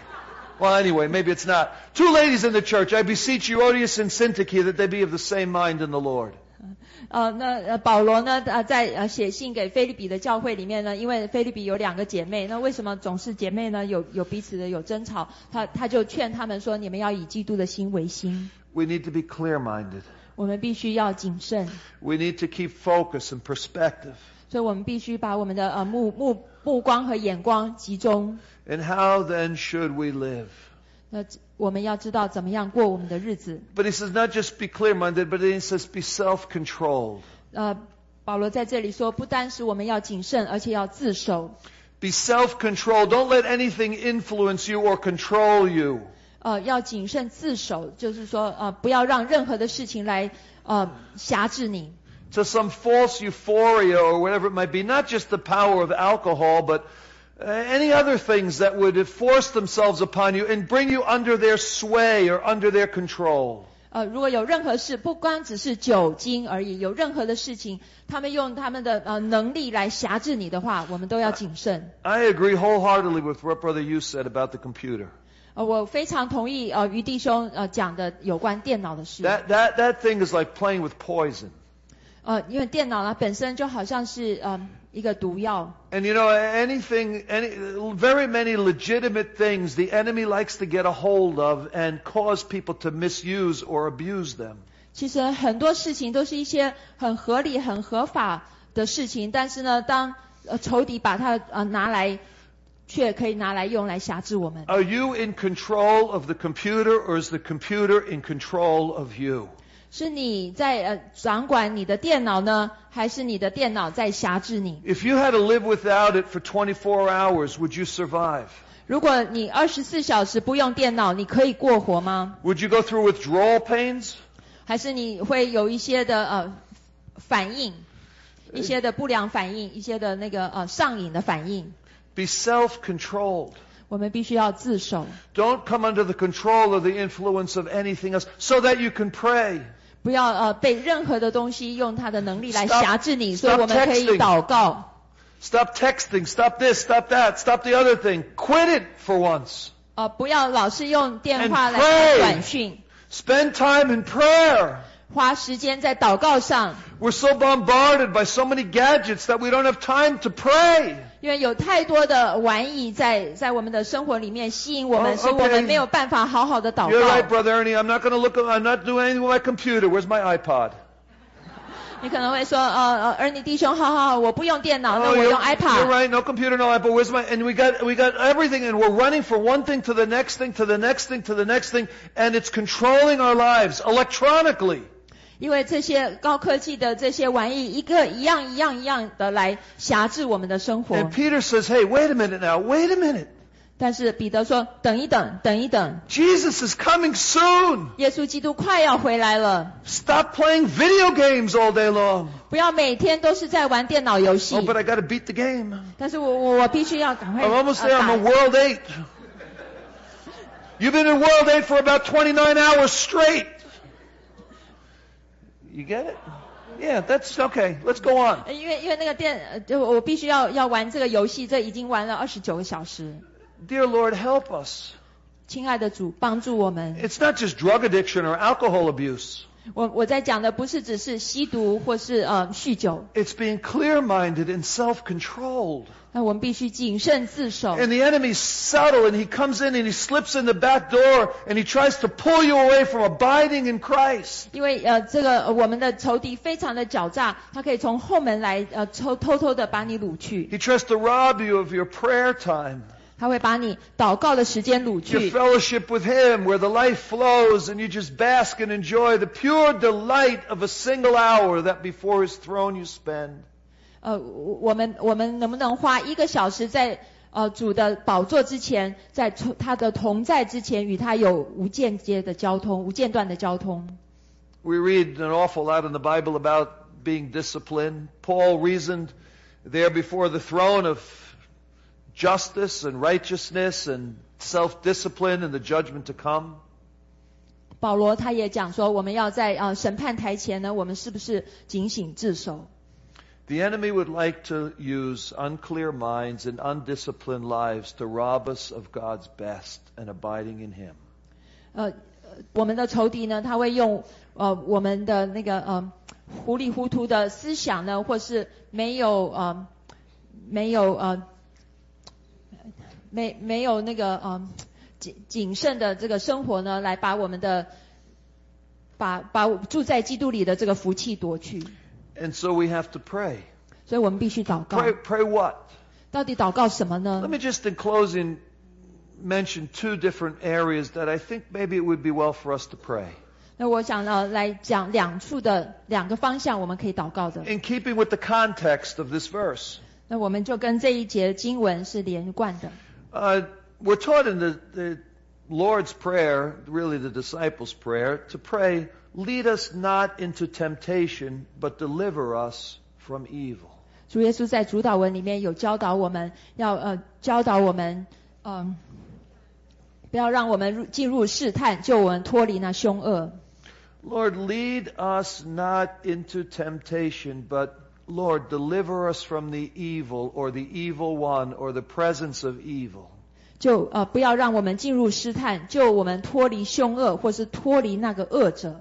Well, anyway, maybe it's not. Two ladies in the church, I beseech Euodias and Syntyche that they be of the same mind in the Lord. 呃，那呃保罗呢，呃，在呃写信给腓立比的教会里面呢，因为腓立比有两个姐妹，那为什么总是姐妹呢？有有彼此的有争吵，他他就劝他们说，你们要以基督的心为心。 We need to be clear-minded. 我们必须要谨慎。 We need to keep focus and perspective. 所以我们必须把我们的呃目目目光和眼光集中。 And how then should we live? 那我们要知道怎么样过我们的日子。 But he says not just be clear-minded, but he says be self-controlled. 呃，保罗在这里说，不单是我们要谨慎，而且要自守。 Be self-controlled. Don't let anything influence you or control you. 呃，要谨慎自守，就是说，呃，不要让任何的事情来呃辖制你。 To some false euphoria or whatever it might be, not just the power of alcohol, but uh, any other things that would force themselves upon you and bring you under their sway or under their control. 呃，如果有任何事，不光只是酒精而已，有任何的事情，他们用他们的呃能力来辖制你的话，我们都要谨慎。 I agree wholeheartedly with what Brother Yu said about the computer. 呃，我非常同意呃于弟兄呃讲的有关电脑的事。 That that that thing is like playing with poison. 呃，因为电脑呢本身就好像是呃一个毒药。 And you know, anything, any, very many legitimate things the enemy likes to get a hold of and cause people to misuse or abuse them. 其实很多事情都是一些很合理、很合法的事情，但是呢，当呃仇敌把它呃拿来，却可以拿来用来辖制我们。 Are you in control of the computer, or is the computer in control of you? 是你在呃掌管你的电脑呢，还是你的电脑在辖制你？ If you had to live without it for twenty-four hours, would you survive? 如果你二十四小时不用电脑，你可以过活吗？ Would you go through withdrawal pains? 还是你会有一些的呃反应，一些的不良反应，一些的那个呃上瘾的反应？ Be self-controlled. 我们必须要自守。 Don't come under the control or the influence of anything else, so that you can pray. 不要呃被任何的东西用它的能力来 Stop- 辖制你， stop 所以我们可以 texting. 祷告。 Stop texting, stop this, stop that, stop the other thing. Quit it for once. 呃，不要老是用电话 And 来 pray. 传短讯， Spend time in prayer. 花时间在祷告上。 We're so bombarded by so many gadgets that we don't have time to pray. 因为有太多的玩意在在我们的生活里面吸引我们， Oh, 所以我 okay. 们没有办法好好的祷 You're right, 告。 Brother Ernie. I'm not going to look. I'm not doing anything with my computer. Where's my iPod? 你可能会说，呃呃，而你弟兄，好好好，我不用电脑，那 Oh, 我 you're, 用 you're iPad。 right. No computer, no iPod. Where's my? And we got we got everything, and we're running from one thing to the next thing to the next thing to the next thing, and it's controlling our lives electronically. 因为这些高科技的这些玩意，一个一样一样一样的来辖制我们的生活。 And Peter says, "Hey, wait a minute now. Wait a minute. 但是彼得说，等一等，等一等， Jesus is coming soon. 耶稣基督快要回来了， Stop playing video games all day long." 不要每天都是在玩电脑游戏。 Oh, but I got to beat the game. 但是我我我必须要赶快 I'm almost 呃 there. I'm 打 in World Eight. You've been in World Eight for about twenty-nine hours straight. You get it? Yeah, that's okay. Let's go on. 因为因为那个电，呃就我必须要要玩这个游戏，这已经玩了二十九个小时。 Dear Lord, help us. 亲爱的主，帮助我们。 It's not just drug addiction or alcohol abuse. 我我在讲的不是只是吸毒或是呃酗酒， It's being clear-minded and self-controlled. 那我们必须谨慎自守。 And the enemy's subtle, and he comes in and he slips in the back door and he tries to pull you away from abiding in Christ. 因为呃这个呃我们的仇敌非常的狡诈，他可以从后门来呃偷偷偷的把你掳去， He tries to rob you of your prayer time, 他会把你祷告的时间掳 your 去。 fellowship with him, where the life flows and you just bask and enjoy the pure delight of a single hour that before his throne you spend. 呃，我们我们能不能花一个小时在呃主的宝座之前，在他的同在之前，与他有无间接的交通、无间断的交通？ We read an awful lot in the Bible about being disciplined. Paul reasoned there before the throne of justice and righteousness and self-discipline and the judgment to come. 保罗他也讲说，我们要在呃审判台前呢，我们是不是警醒自守？ The enemy would like to use unclear minds and undisciplined lives to rob us of God's best and abiding in Him. 呃，我们的仇敌呢，他会用呃我们的那个呃糊里糊涂的思想呢，或是没有呃没有呃没没有那个呃谨谨慎的这个生活呢，来把我们的把把住在基督里的这个福气夺去。 And so we have to pray. 所以我们必须祷告。 Pray, pray what? 到底祷告什么呢 Let me just in closing mention two different areas that I think maybe it would be well for us to pray. 那我想呢，来讲两处的两个方向，我们可以祷告的。 In keeping with the context of this verse. 那我们就跟这一节经文是连贯的。 Uh, we're taught in the, the Lord's Prayer, really the disciples' prayer, to pray, lead us not into temptation, but deliver us from evil. 主耶稣在主祷文里面有教导我们，要呃教导我们，嗯，不要让我们入进入试探，救我们脱离那凶恶。 Lord, lead us not into temptation, but Lord, deliver us from the evil or the evil one or the presence of evil. 就呃不要让我们进入试探，救我们脱离凶恶，或是脱离那个恶者。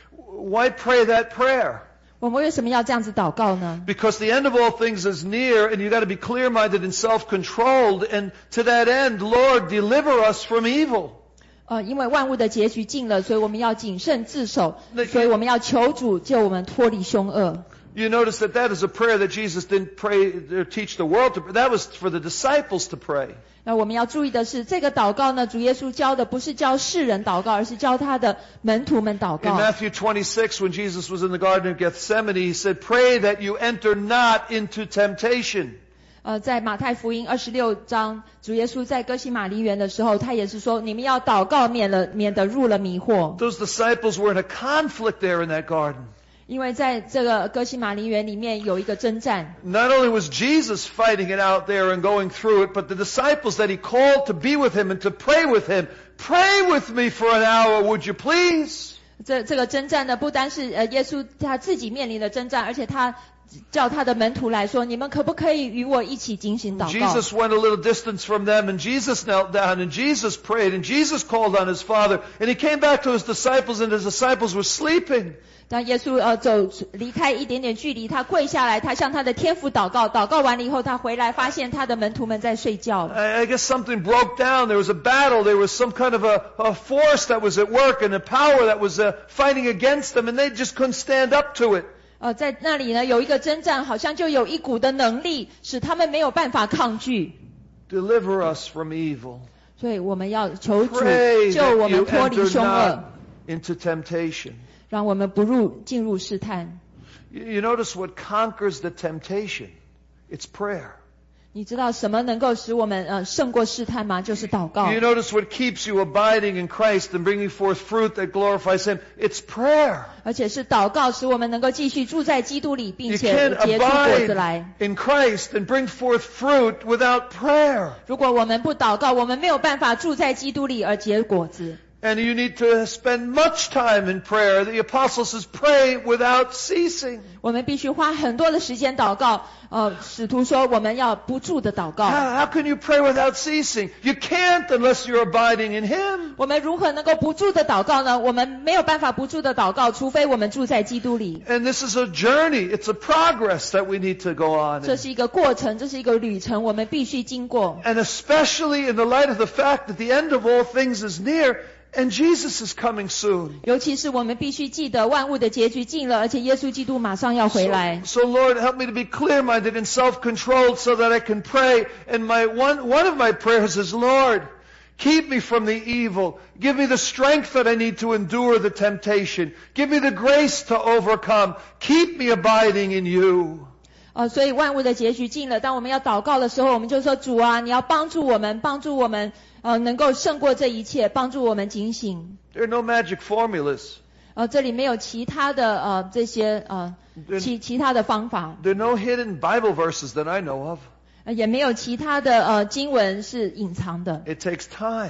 Why pray that prayer? 我们为什么要这样子祷告呢？ Because the end of all things is near, and you've got to be clear-minded and self-controlled, and to that end, Lord, deliver us from evil. 呃，因为万物的结局近了，所以我们要谨慎自守， 那所以我们要求主救我们脱离凶恶。 You notice that that is a prayer that Jesus didn't pray or teach the world to pray. That was for the disciples to pray. 那我们要注意的是，这个祷告呢，主耶稣教的不是教世人祷告，而是教他的门徒们祷 In 告。 Matthew twenty-six, when Jesus was in the Garden of Gethsemane, he said, pray that you enter not into temptation. 呃，在马太福音二十六章，主耶稣在哥西马尼园的时候，他也是说，你们要祷告，免了免得入了迷惑。 Those disciples were in a conflict there in that garden. 因为在这个哥西马尼园里面有一个征战， Not only was Jesus fighting it out there and going through it, but the disciples that he called to be with him and to pray with him, pray with me for an hour, would you please? 这这个征战呢，不单是呃耶稣他自己面临的征战，而且他叫他的门徒来说，你们可不可以与我一起进行祷告？ Jesus went a little distance from them, and Jesus knelt down, and Jesus prayed, and Jesus called on his Father, and he came back to his disciples, and his disciples were sleeping. 当耶稣呃走离开一点点距离，他跪下来，他向他的天父祷告，祷告完了以后，他回来发现他的门徒们在睡觉。 I, I guess something broke down. There was a battle. There was some kind of a, a force that was at work and a power that was uh, fighting against them, and they just couldn't stand up to it. 呃，在那里呢有一个征战，好像就有一股的能力，使他们没有办法抗拒。 Deliver us from evil. 所以我们要求主 Pray 救 that 我 you 们脱离 enter 凶恶， not into temptation. 让我们不入进入试探。 You, you notice what conquers the temptation? It's prayer. 你知道什么能够使我们呃胜过试探吗？就是祷告。 You notice what keeps you abiding in Christ and bringing forth fruit that glorifies Him? It's prayer. 而且是祷告使我们能够继续住在基督里，并 You 且 can't 结出果子来。 abide in Christ and bring forth fruit without prayer. 如果我们不祷告，我们没有办法住在基督里而结果子。 And you need to spend much time in prayer. The apostle says, pray without ceasing. 我们必须花很多的时间祷告。呃，使徒说我们要不住的祷告。 How, how can you pray without ceasing? You can't unless you're abiding in Him. 我们如何能够不住的祷告呢？我们没有办法不住的祷告，除非我们住在基督里。 And this is a journey. It's a progress that we need to go on 这 in. 是一个过程，这是一个旅程，我们必须经过。 And especially in the light of the fact that the end of all things is near and Jesus is coming soon. 尤其是我们必须记得万物的结局近了，而且耶稣基督马上要回来。 So, so Lord, help me to be clear-minded and self-controlled so that I can pray. And my one, one of my prayers is, Lord, keep me from the evil. Give me the strength that I need to endure the temptation. Give me the grace to overcome. Keep me abiding in you. 呃，所以万物的结局近了。当我们要祷告的时候，我们就说主啊，你要帮助我们，帮助我们，呃，能够胜过这一切，帮助我们警醒。 There are no magic formulas. 呃，这里没有其他的呃这些呃其其他的方法， There are no hidden Bible verses that I know of. 呃也没有其他的呃经文是隐藏的。 It takes time.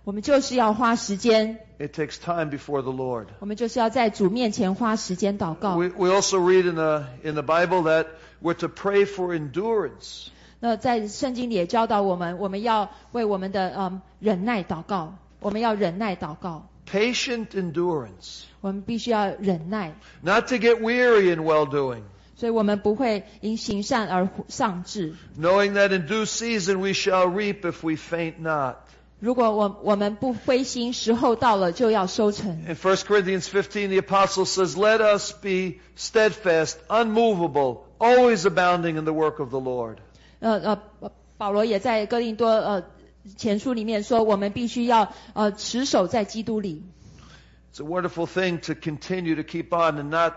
我们就是要花时间。 It takes time before the Lord. 我们就是要在主面前花时间祷告。 We, we also read in the, in the Bible that we're to pray for endurance. 那在圣经里也教导我们，我们要为我们的嗯忍耐祷告，我们要忍耐祷告。 Patient endurance. 我们必须要忍耐。 Not to get weary in well-doing. 所以我们不会因行善而丧志。 Knowing that in due season we shall reap if we faint not. 如果我我们不灰心，时候到了就要收成。 In First Corinthians fifteen, the apostle says, "Let us be steadfast, unmovable, always abounding in the work of the Lord." 呃呃，保罗也在哥林多呃前书里面说，我们必须要呃持守在基督里。 It's a wonderful thing to continue to keep on and not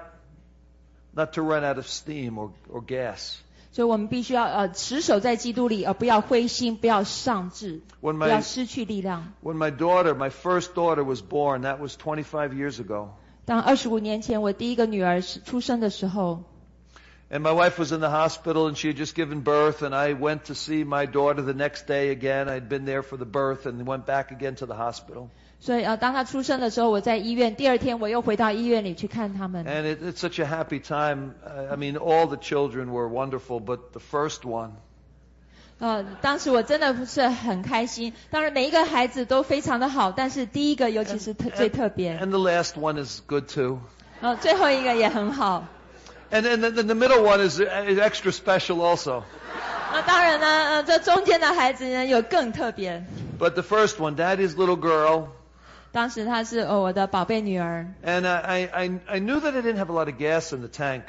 not to run out of steam or or gas. 所以我们必须要呃持守在基督里，而不要灰心，不要丧志， When 不要 my 失去力量。 when my daughter, my first daughter was born, that was twenty-five years ago. 当二十五年前我第一个女儿出生的时候， And my wife was in the hospital and she had just given birth, and I went to see my daughter the next day again. I'd been there for the birth and went back again to the hospital. 所以呃当她出生的时候，我在医院，第二天我又回到医院里去看他们。 And it, it's such a happy time. I mean, all the children were wonderful, but the first one, 呃，当时我真的是很开心。当然每一个孩子都非常的好，但是第一个尤其是特最特别。 and the last one is good too. 呃，最后一个也很好。 And then the, the middle one is, is extra special also. 那当然呢，呃，这中间的孩子呢有更特别。 But the first one, Daddy's little girl. 当时她是呃我的宝贝女儿。 And I, I, I knew that I didn't have a lot of gas in the tank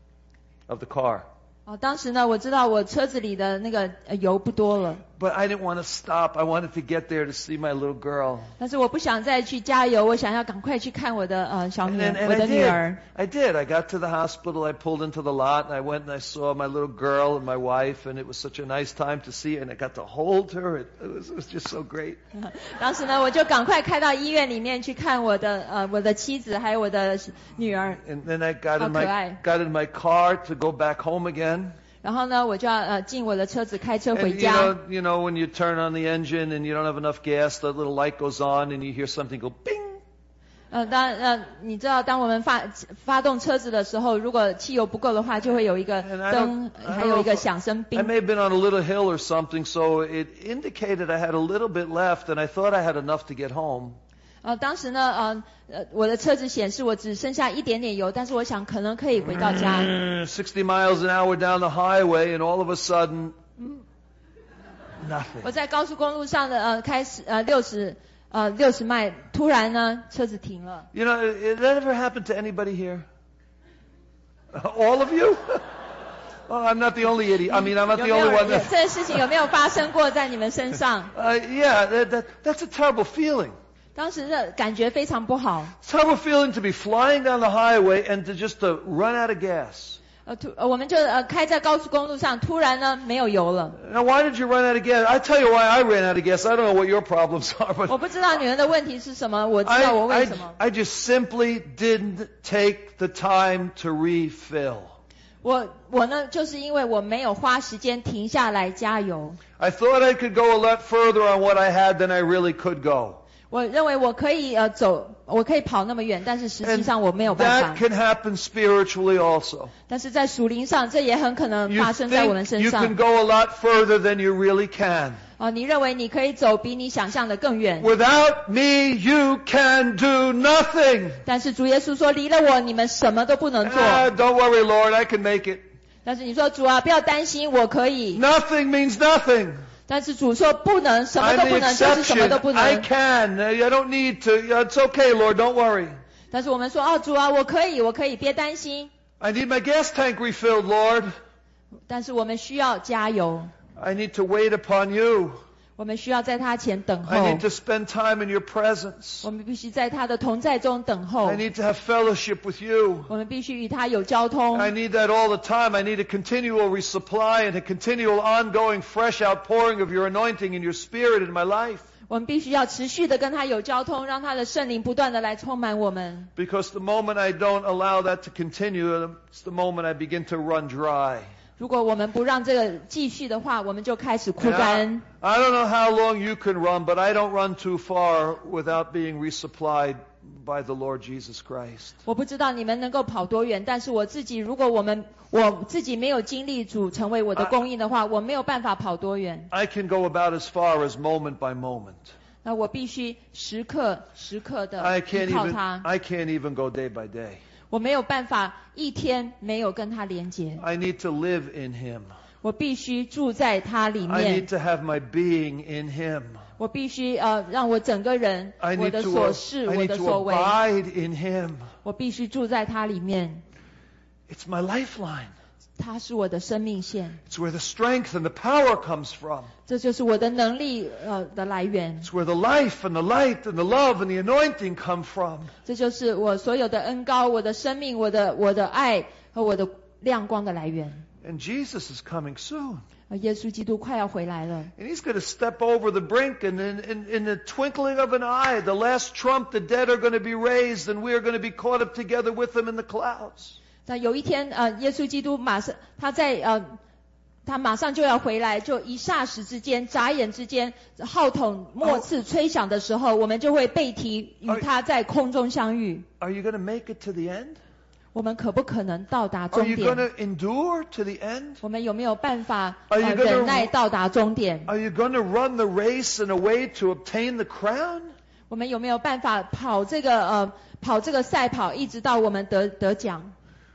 of the car. 哦，当时呢，我知道我车子里的那个呃油不多了。 But I didn't want to stop. I wanted to get there to see my little girl. 但是我不想再去加油，我想要赶快去看我的呃小 And 女 then, 儿， and 我 I 的女 did. 儿。 I did. I got to the hospital. I pulled into the lot, and I went and I saw my little girl and my wife, and it was such a nice time to see her, and I got to hold her. It, it, was, it was just so great. 当时呢，我就赶快开到医院里面去看我的呃我的妻子还有我的女儿。 And then I got in 好可爱。 my got in my car to go back home again. 然后呢，我就要呃进我的车子开车 And 回 you 家。 know, you know, when you turn on the engine and you don't have enough gas, the little light goes on, and you hear something go bing. 呃，当呃你知道，当我们发发动车子的时候，如果汽油不够的话，就会有一个 And I 灯 don't,，I 还 don't 有 know 一个 if- 响声 I 叮。 may have been on a little hill or something, so it indicated I had a little bit left, and I thought I had enough to get home. 呃，当时呢，呃呃，我的车子显示我只剩下一点点油，但是我想可能可以回到家。 sixty miles an hour down the highway, and all of a sudden, nothing. 我在高速公路上的呃开始呃六十呃六十迈，突然呢车子停了。 You know, did that ever happen to anybody here? All of you? Oh, I'm not the only idiot. I mean, I'm not 有 the 没有 only one 有 that. 这个事情有没有发生过在你们身上？ Uh, yeah, that, that, that's a terrible feeling. 当时的感觉非常不好。 Terrible feeling to be flying down the highway and to just to run out of gas. 呃，突呃我们就呃开在高速公路上，突然呢没有油了。 Now, why did you run out of gas? I tell you why I ran out of gas. I don't know what your problems are, 我 but 不知道你们的问题是什么，我知 I, 道我为 I, 什么。 I just simply didn't take the time to refill. 我我呢，就是因为我没有花时间停下来加油。 I thought I could go a lot further on what I had than I really could go. 我认为我可以呃走，我可以跑那么远，但是实际 And 上我没有办 that 法。 can happen spiritually also. 但是在属灵上，这也很可能 You 发生在我们 think 身 you 上 can。go a lot further than you really can. 哦，你认为你可以走比你想象的更远， Without me, you can do nothing. 但是主耶稣说，离了我，你们什么都不能做。 Ah, don't worry, Lord, I can make it. 但是你说主啊，不要担心，我可以。 Nothing means nothing. 但是主说不能，什么 I'm 都 the 不能，就是什么 exception. 都不 I 能。 can. I don't need to. It's okay, Lord, don't worry. 但是我们说，哦，主啊，我可以，我可以，别担心。 I need my gas tank refilled, Lord. 但是我们需要加油， I need to wait upon you. 我们需要在他前等 I 候， need to spend time in your presence. 我们必须在他的同在中等候 I，need to have fellowship with you. 我们必须与他有交通。 I need that all the time. I need a continual resupply and a continual ongoing fresh outpouring of your anointing and your spirit in my life. 我们必须要持续的跟他有交通，让他的圣灵不断的来充满我们。 Because the moment I don't allow that to continue, it's the moment I begin to run dry. 如果我们不让这个继续的话，我们就开始枯干。 I, I don't know how long you can run, but I don't run too far without being resupplied by the Lord Jesus Christ. 我不知道你们能够跑多远，但是我自己，如果我们我自己没有经历主成为我的供应的话，我没有办法跑多远。 I can go about as far as moment by moment. 那我必须时刻时刻的 I 依 can't 靠 even 他。 I can't even go day by day. 我没有办法一天没有跟他连结。 I need to live in Him. 我必须住在他里 I 面 need。to have my being in Him. 我必须呃让我整个人， I 我 need 的 to, 所事， I 我 need 的 to 所为， abide in Him. 我必须住在他里面。 It's my lifeline. 他是我的生命线， It's where the strength and the power comes from. 这就是我的能力呃的来源， It's where the life and the light and the love and the anointing come from. 这就是我所有的恩膏，我的生命，我的我的爱和我的亮光的来源。 And Jesus is coming soon. 而耶稣基督快要回来了， And He's going to step over the brink, and in, in, in the twinkling of an eye, the last trump, the dead are going to be raised, and we are going to be caught up together with Him in the clouds. 那有一天呃，耶稣基督马上他在呃。他马上就要回来，就一霎时之间，眨眼之间，号筒末次吹响的时候，我们就会被提与他在空中相遇。 Are you going to make it to the end? 我们可不可能到达 Are 终 you going 点？ to endure to the end? 我们有没有办法、 Are 呃、 you gonna- 忍耐到达终点？ Are you going to run the race in a way to obtain the crown? 我们有没有办法跑这个呃跑这个赛跑，一直到我们得得奖？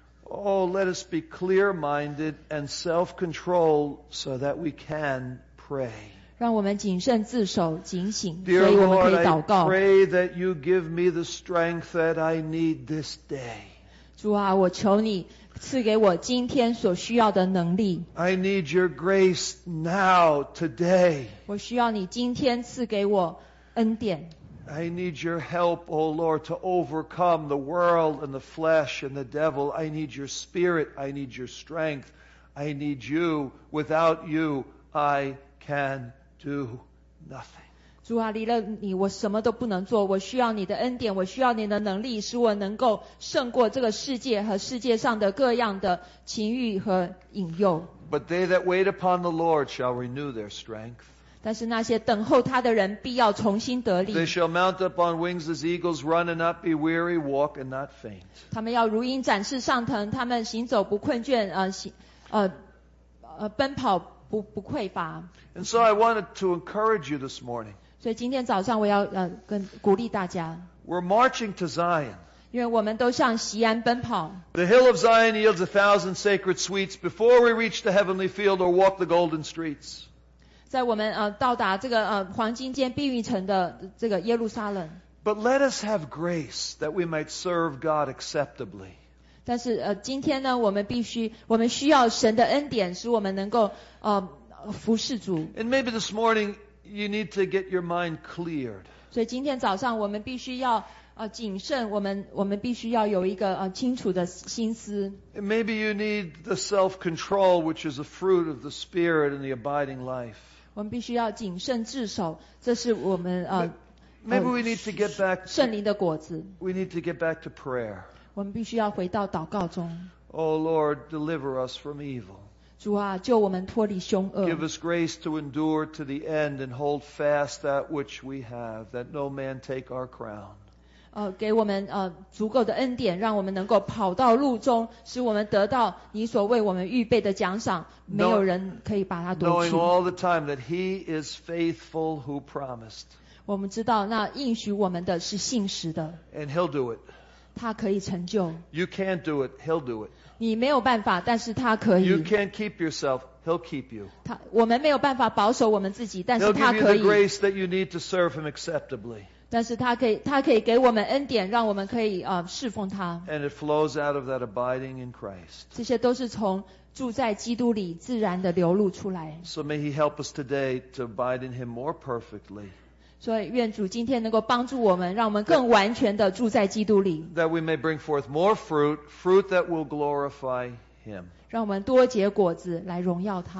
Oh, let us be clear-minded and self-controlled so that we can pray. 让我们谨慎自守、警醒，所 Dear 以我们可 Lord, 以祷 I 告。 pray that you give me the strength that I need this day. 主啊，我求你赐给我今天所需要的能力。 I need your grace now, today. 我需要你今天赐给我恩典。 I need your help, O Lord, to overcome the world and the flesh and the devil. I need your spirit. I need your strength. I need you. Without you, I can do nothing. 主啊，离了你，我什么都不能做。我需要你的恩典，我需要你的能力，使我能够胜过这个世界和世界上的各样的情欲和引诱。 But they that wait upon the Lord shall renew their strength. 但是那些等候他的人，必要重新得力。 They shall mount up on wings as eagles, run and not be weary, walk and not faint. 他们要如鹰展翅上腾，他们行走不困倦，呃，行呃呃奔跑不不匮乏。 And so I wanted to encourage you this morning. 所以今天早上我要呃跟鼓励大家， We're marching to Zion. 因为我们都向西安奔跑。 The hill of Zion yields a thousand sacred sweets before we reach the heavenly field or walk the golden streets. 在我们呃到达这个呃黄金间碧玉城的这个耶路撒冷， But let us have grace that we might serve God acceptably. 但是呃今天呢，我们必须我们需要神的恩典，使我们能够呃服侍主。 And maybe this morning you need to get your mind cleared. 所以今天早上我们必须要呃谨慎，我们我们必须要有一个呃清楚的心思。 And maybe you need the self-control which is a fruit of the Spirit and the abiding life. 我们必须要谨慎自守，这是我们呃 Maybe we need to get back 圣灵的果子。 we need to get back to prayer. 我们必须要回到祷告中。 Oh Lord, deliver us from evil. 主啊，救我们脱离凶恶。 Give us grace to endure to the end and hold fast that which we have, that no man take our crown. 呃，给我们呃足够的恩典，让我们能够跑到路中，使我们得到你所为我们预备的奖赏，没有人可以把它夺 Knowing 去。 all the time that He is faithful who promised. 我们知道那应许我们的是信实的， And He'll do it. 他可以成就。 You can't do it, He'll do it. 你没有办法，但是他可 You 以。 can't keep yourself, He'll keep you. 他我们没有办法保守我们自己，但是 He'll 他 give you 可 the 以。 grace that you need to serve Him acceptably. 但是他可以，他可以给我们恩典，让我们可以呃侍奉他。 And it flows out of that abiding in Christ. 这些都是从住在基督里自然的流露出来。 So may He help us today to abide in Him more perfectly, 所以愿主今天能够帮助我们，让我们更完全的住在基督里， that we may bring forth more fruit, fruit that will glorify Him. 让我们多结果子来荣耀他。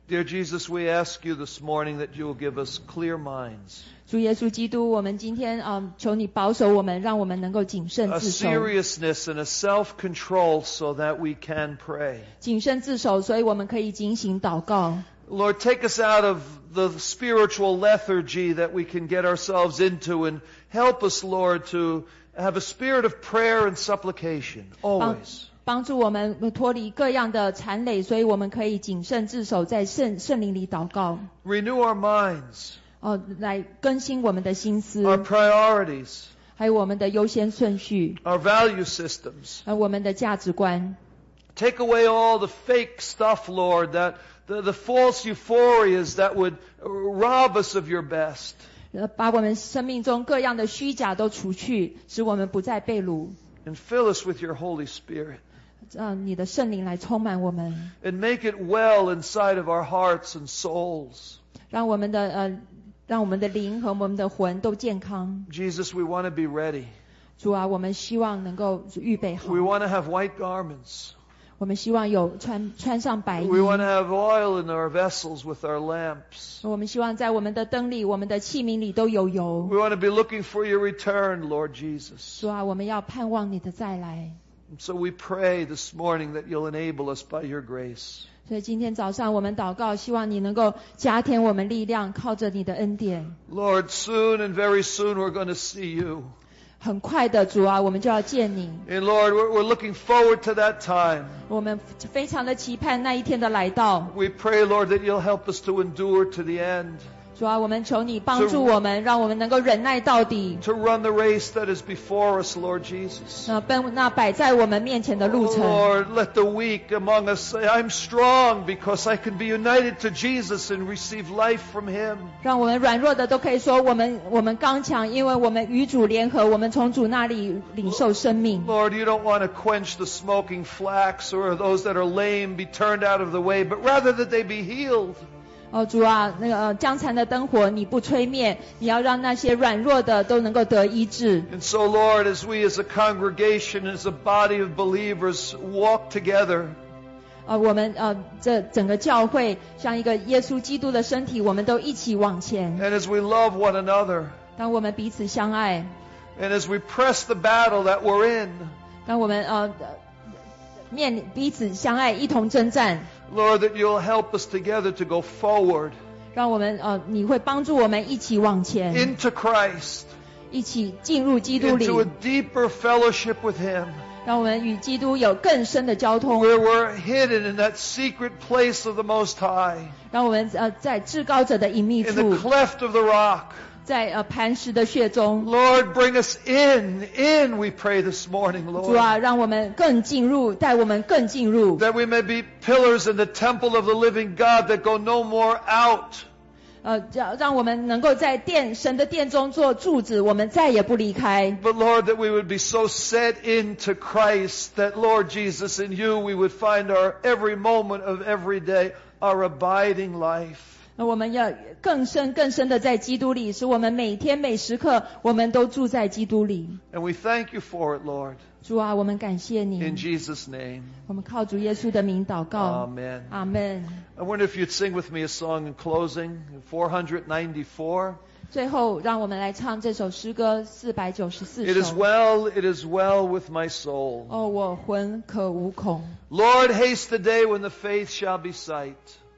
Dear Jesus, we ask you this morning that you will give us clear minds, 主耶稣基督，我们今天嗯，求你保守我们，让我们能够谨慎 a 自守， seriousness and a self-control so that we can pray. 谨慎自守，所以我们可以警醒祷告。 Lord, take us out of the spiritual lethargy that we can get ourselves into and help us, Lord, to have a spirit of prayer and supplication 帮 always. 帮助我们脱离各样的缠累，所以我们可以谨慎自守，在圣圣灵里祷告， Renew our minds, 哦，来更新我们的心思， our priorities, 还有我们的优先顺序， our value systems. 呃，我们的价值观。 Take away all the fake stuff, Lord, that the, the false euphorias that would rob us of your best. 呃，把我们生命中各样的虚假都除去，使我们不再被掳。 And fill us with your Holy Spirit. 让你的圣灵来充满我们， And make it well inside of our hearts and souls. 让我们的呃，让我们的灵和我们的魂都健康。 Jesus, we want to be ready. 主啊，我们希望能够预备好， We want to have white garments. 我们希望有穿穿上白衣， We want to have oil in our vessels with our lamps. 我们希望在我们的灯里、我们的器皿里都有油。 We want to be looking for your return, Lord Jesus. 主啊，我们要盼望你的再来。 And so we pray this morning that you'll enable us by your grace. 所以今天早上我们祷告，希望你能够加添我们力量，靠着你的恩典。 Lord, soon and very soon we're going to see you. 很快的，主啊，我们就要见你。 And Lord, we're, we're looking forward to that time. 我们非常的期盼那一天的来到。 We pray, Lord, that you'll help us to endure to the end. 主啊，我们求你帮助我们，让我们能够忍耐到底。 To run the race that is before us, Lord Jesus. 那奔那摆在我们面前的路 Oh, 程。 Lord, let the weak among us say, I'm strong because I can be united to Jesus and receive life from Him. 让我们软弱的都可以说，我们我们刚强，因为我们与主联合，我们从主那里领受生命。 Lord, you don't want to quench the smoking flax or those that are lame be turned out of the way, but rather that they be healed. 哦，主啊，那个呃将残的灯火你不吹灭，你要让那些软弱的都能够得医治。 And so, Lord, as we as a congregation, as a body of believers walk together, 呃，我们呃这整个教会像一个耶稣基督的身体，我们都一起往前。 and as we love one another, 当我们彼此相爱， and as we press the battle that we're in, 当我们呃面临彼此相爱，一同征战。 Lord, that you'll help us together to go forward 让我们呃，你会帮助我们一起往前， into Christ, 一起进入基督里， into a deeper fellowship with Him, 让我们与基督有更深的交通， where we're hidden in that secret place of the Most High, 让我们呃在至高者的隐秘 in the 处， cleft of the rock. 在呃磐石的穴中。 Lord, bring us in, in, we pray this morning, 主 Lord, 啊，让我们更进入，带我们更进入， that we may be pillars in the temple of the living God that go no more out. 呃，让让我们能够在殿神的殿中做柱子，我们再也不离开。 But Lord, that we would be so set into Christ that, Lord Jesus, in you we would find our every moment of every day, our abiding life. 那我们要更深更深的在基督里，使我们每天每时刻我们都住在基督里。 And we thank you for it, Lord. 主啊，我们感谢你， In Jesus' name, 我们靠主耶稣的名祷告。 amen. 阿门。 I wonder if you'd sing with me a song in closing, four ninety-four. 最后，让我们来唱这首诗歌四百九十四 It is 首。 well, it is well with my soul. 哦，我魂可无恐。 Lord, haste the day when the faith shall be sight.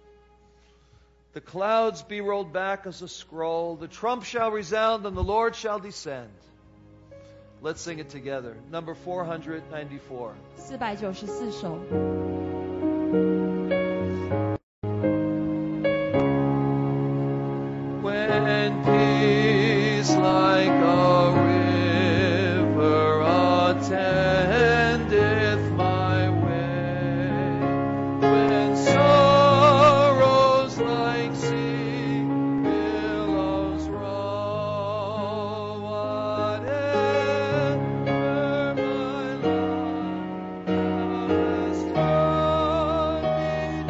The clouds be rolled back as a scroll. The trump shall resound and the Lord shall descend. Let's sing it together. Number four ninety-four. 四百九十四首。 When peace like a river attendeth my way, when sorrows like sea billows roll, whatever my life has taught me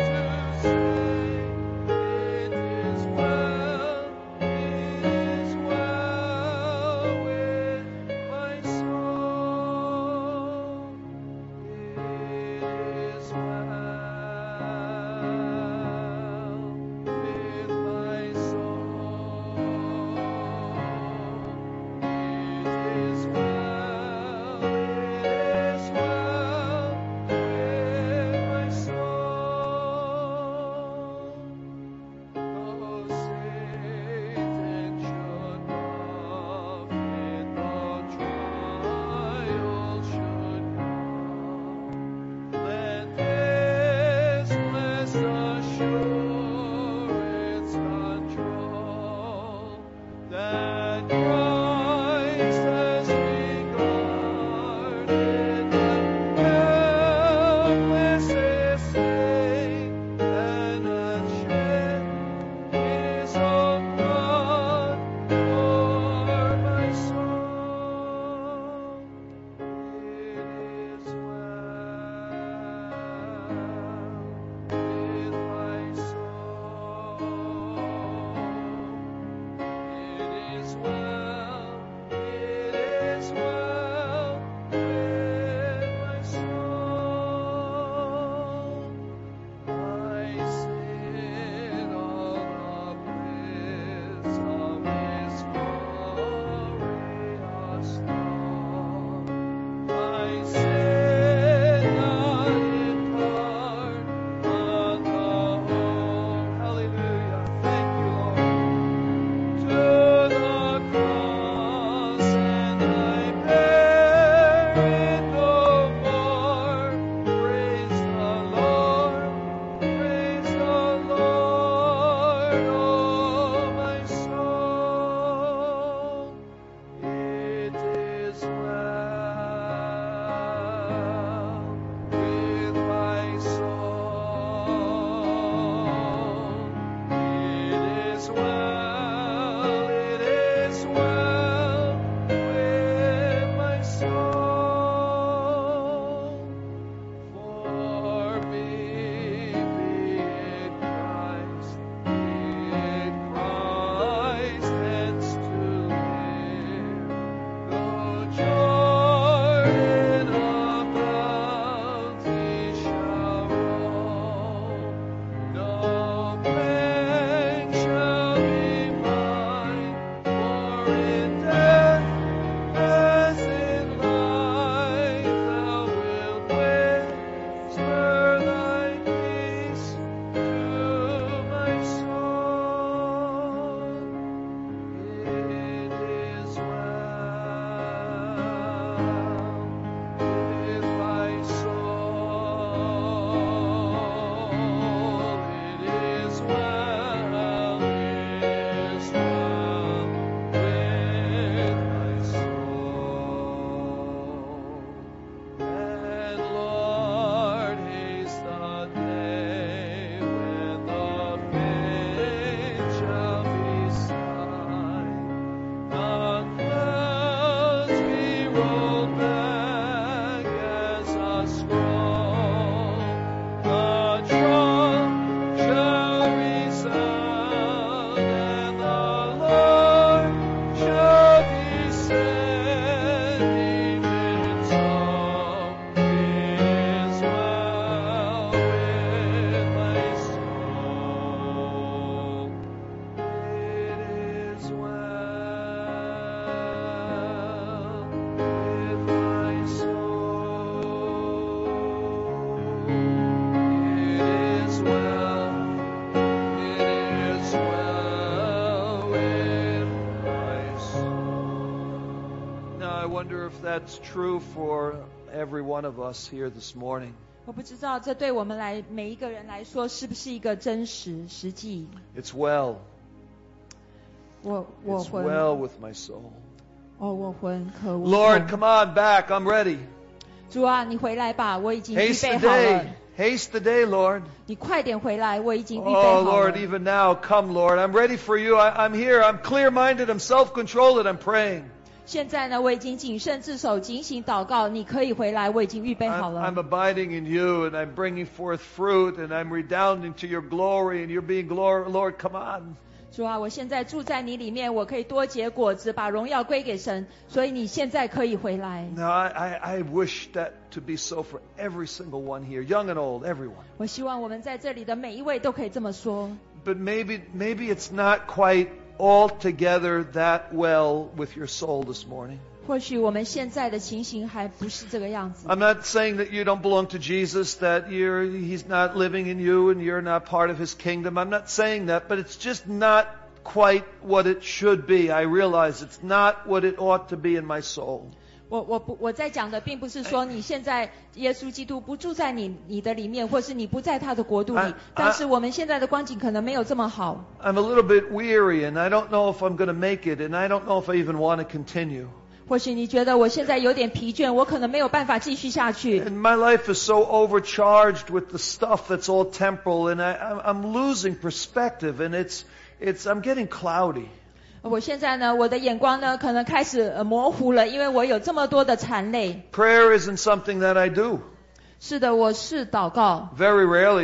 that's true for every one of us here this morning. 我不知道这对我们来每一个人来说是不是一个真实实际。 It's well. 我我 It's 魂 well with my soul. 哦，我魂可无 Lord, 痛。 come on back. I'm ready. 主啊，你回来吧，我已经预 Haste 备 the 好了 day.。Haste the day, Lord. 你快点回来，我已经预备 Oh, 好了。 Lord, even now, come, Lord. I'm ready for you. I, I'm here. I'm clear-minded. I'm self-controlled, and I'm praying. 现在呢，我已经谨慎自守，警醒祷告。你可以回来，我已经预备好 I'm, 了。 I'm abiding in you, and I'm bringing forth fruit, and I'm redounding to your glory, and you're being glory. Lord, come on. 主啊，我现在住在你里面，我可以多结果子，把荣耀归给神。所以你现在可以回来。 Now, I, I, I wish that to be so for every single one here, young and old, everyone. 我希望我们在这里的每一位都可以这么说。 But maybe, maybe it's not quite altogether that well with your soul this morning. 或许我们现在的情形还不是这个样子。 I'm not saying that you don't belong to Jesus, that you're, He's not living in you and you're not part of His kingdom. I'm not saying that, but it's just not quite what it should be. I realize it's not what it ought to be in my soul. 我我不我在讲的并不是说你现在耶稣基督不住在你你的里面，或是你不在他的国度里， I- I- 但是我们现在的光景可能没有这么好。 I'm a little bit weary and I don't know if I'm going to make it and I don't know if I even want to continue. 或许你觉得我现在有点疲倦，我可能没有办法继续下去。 And my life is so overcharged with the stuff that's all temporal and I, I'm, I'm losing perspective and it's, it's, I'm getting cloudy. 我现在呢，我的眼光呢，可能开始呃模糊了，因为我有这么多的缠累。 Prayer isn't something that I do. 是的，我是祷告， Very rarely.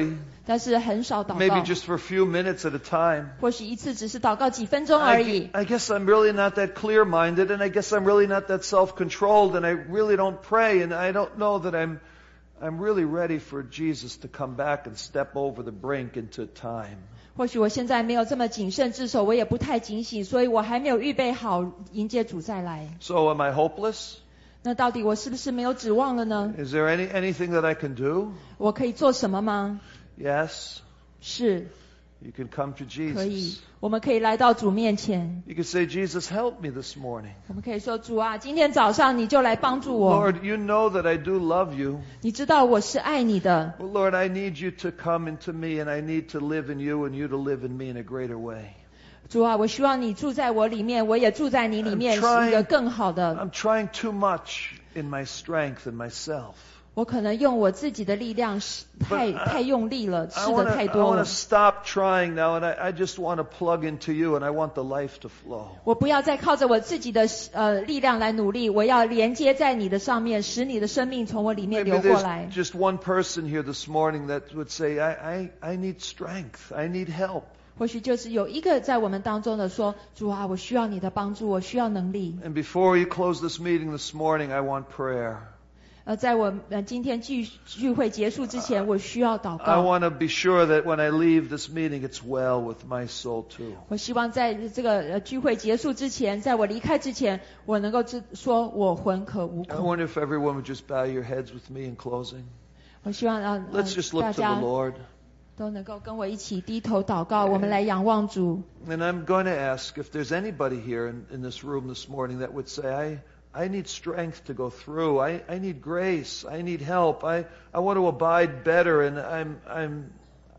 但是很少祷 Maybe 告， just for a few minutes at a time. 或许一次只是祷告几分钟而 I, 已 gu-。I guess I'm really not that clear-minded, and I guess I'm really not that self-controlled, and I really don't pray, and I don't know that I'm I'm really ready for Jesus to come back and step over the brink into time. 或许我现在没有这么谨慎自守，我也不太警醒，所以我还没有预备好迎接主再来。 So am I hopeless? 那到底我是不是没有指望了呢？ Is there any anything that I can do? 我可以做什么吗？ Yes. 是， You can come to 可以 Jesus.， 我们可以来到主面前， You can say, Jesus, help me this morning. 我们可以说主啊，今天早上你就来帮助我。 Lord, you know that I do love you. 你知道我是爱你的， Well, Lord, I need you to come into me, and I need to live in you, and you to live in me in a greater way. 主啊，我希望你住在我里面，我也住在你里面， I'm trying- 是一个更好的。 I'm trying too much in my strength and myself. 我可能用我自己的力量是太 But I- 太用力了， I 试 want 的 to 太 I 多 want 了 to。stop trying now, and I, I just want to plug into you, and I want the life to flow. 我不要再靠着我自己的呃力量来努力，我要连接在你的上面，使你的生命从我里面 Maybe 流过来 there's。just one person here this morning that would say, I, I, I need strength. I need help. 或许就是有一个在我们当中的说，主啊，我需要你的帮助，我需要能力。 And before you close this meeting this morning, I want prayer. 呃，在我呃今天聚聚会结束之前，我需要祷 I 告。 want to be sure that when I leave this meeting, it's well with my soul too. 我希望在这个呃聚会结束之前，在我离开之前，我能够知说我浑可无 I 恐。 wonder if everyone would just bow your heads with me in closing. 我希望呃呃 Let's just 大 look to the 家 Lord. 都能够跟我一起低头祷告，我们来仰望主。 And I'm going to ask if there's anybody here in, in this room this morning that would say, I, I need strength to go through. I, I need grace. I need help. I, I want to abide better, and I'm, I'm,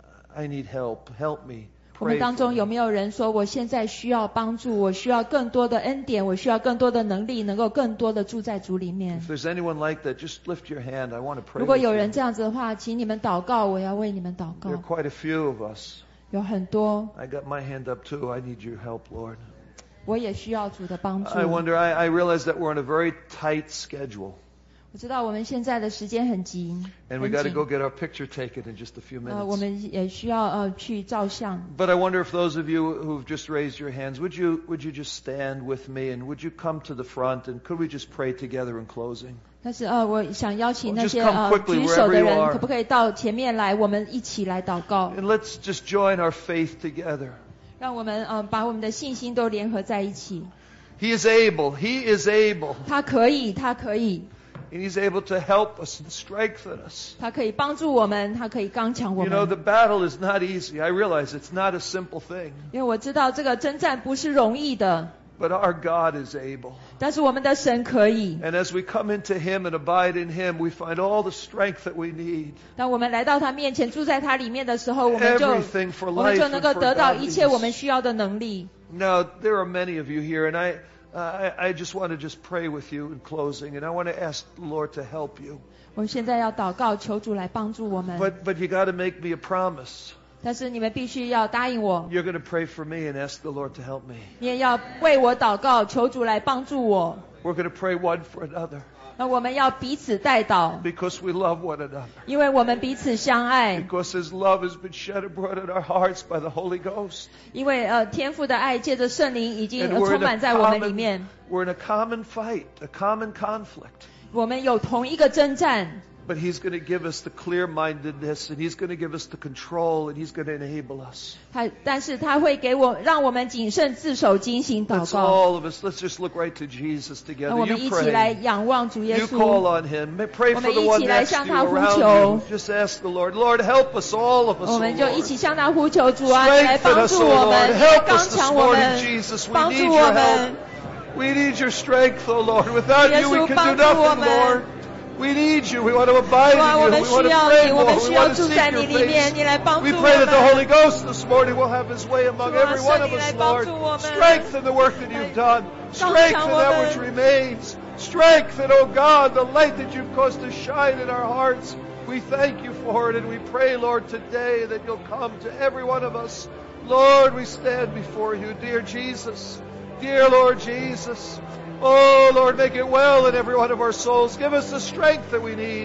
I need help. Help me. 我们 Pray 当 for 中 me. 有没有人说，我现在需要帮助，我需要更多的恩典，我需要更多的能力，能够更多的住在主里面 If？there's anyone like that, just lift your hand. I want to pray 如果 with 有 you. 人这样子的话，请你们祷告，我要为你们祷 There are 告。 quite a few of us. 有很多， I got my hand up too. I need your help, Lord. 我也需要主的帮助。 I wonder, I, I realize that we're on a very tight schedule. 我知道我们现在的时间很急， And 很 we got to 紧 go get our picture taken in just a few 呃，我 minutes. 们也需要呃去照相。 But I wonder if those of you who've just raised your hands, would you, would you just stand with me and would you come to the front and could we just pray together in closing? 但是呃，我想邀请那 Just 些 come 呃 quickly 举手 wherever 的 you 人， are. 可不可以到前面来？我们一起来祷告， And let's just join our faith together. 让我们呃把我们的信心都联合在一起。 He is able. He is able. 他可以，他可以， And He's able to help us and strengthen us. 他可以帮助我们，他可以刚强我 You know, 们。 the battle is not easy. I realize it's not a simple thing. 因为我知道这个征战不是容易的， But our God is able. 但是我们的神可以。 And as we come into Him and abide in Him, we find all the strength that we need. 当我们来到他面前，住在他里面的时候，我们就 Everything for 我们 life 就 and 能够 for 得到一切我们 godliness. 需要的能力。 Now, there are many of you here, and I, uh, I, I just want to just pray with you in closing, and I want to ask the Lord to help you. 我们现在要祷告，求主来帮助我们。 But, but you got to make me a promise. 但是你们必须要答应我， You're going to pray for me and ask the Lord to help me. 你也要为我祷告，求主来帮助我。 We're going to pray one for another 那我们要彼此代祷， because we love one another. 因为我们彼此相爱， Because His love has been shed abroad in our hearts by the Holy Ghost. 因为呃天父的爱借着圣灵已经 And 呃 we're 充 in, 满 a 在我们里 common, 面。 we're in a common fight, a common conflict. 我们有同一个征战， But He's going to give us the clear-mindedness, and He's going to give us the control, and He's going to enable us. 他但是他会给我让我们谨慎自守，警醒祷 Let's 告。 all of us, let's just look right to Jesus 那 together. 我们 You 一起来 pray. 仰望主耶 You call 稣， on Him. Pray 我 for 们 the 一 one 起来 next to 向 you 他呼 around 求。 you. Just ask the Lord, Lord, help us, all of us, 我 oh 们就一 Lord. 起向他呼求，主啊，你来 Strengthen 帮 us, 助 oh 我 Lord. 们，你来 Help 刚 us this 强我 morning, 们， Jesus. We 帮 need 助 your 我们 help.。We need your strength, oh Lord. Without you, we can do 耶稣帮助我 nothing, 们。 Lord. We need you. We want to abide 主啊，我 in 们 you. We want 需 to 要 pray 你，我 more. 们 We 需要 want to 住在 seek 你 your 里面， face. 你来帮 We 助我 pray that the 们。 Holy Ghost this morning will have His way among 主啊， every one 圣 of 灵来 us, 帮 Lord. 助我们。 Strengthen the work that you've done. 刚 Strengthen 强我 that 们。 which remains. Strengthen, oh God, the light that you've caused to shine in our hearts. We thank you for it, and we pray, Lord, today that you'll come to every one of us. Lord, we stand before you, dear Jesus. Dear Lord Jesus. Oh, Lord, make it well in every one of our souls. Give us the strength that we need.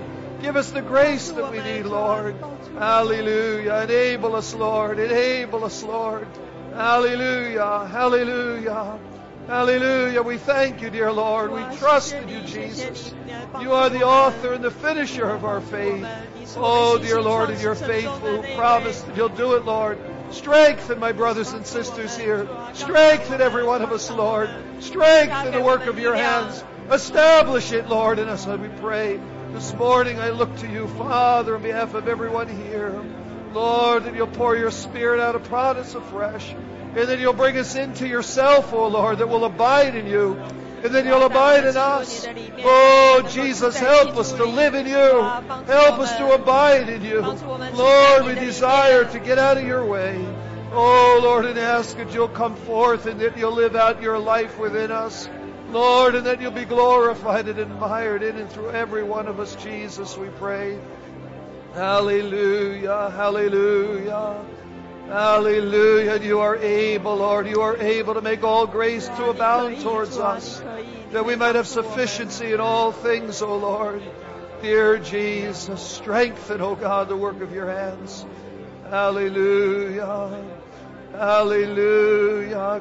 Give us the grace that we need, Lord. Hallelujah. Enable us, Lord. Enable us, Lord. Hallelujah. Hallelujah. Hallelujah. We thank you, dear Lord. We trust in you, Jesus. You are the author and the finisher of our faith. Oh, dear Lord, and you're faithful who promised that you'll do it, Lord. Strengthen my brothers and sisters here. Strengthen every one of us, Lord. Strengthen the work of your hands. Establish it, Lord, in us, we pray. This morning I look to you, Father, on behalf of everyone here. Lord, that you'll pour your Spirit out upon us afresh. And then you'll bring us into yourself, oh Lord, that will abide in you. And then you'll abide in us. Oh, Jesus, help us to live in you. Help us to abide in you. Lord, we desire to get out of your way. Oh, Lord, and ask that you'll come forth and that you'll live out your life within us. Lord, and that you'll be glorified and admired in and through every one of us, Jesus, we pray. Hallelujah, hallelujah. Hallelujah. You are able, Lord. You are able to make all grace to abound towards us, that we might have sufficiency in all things, O Lord. Dear Jesus, strengthen, O God, the work of your hands. Hallelujah. Hallelujah.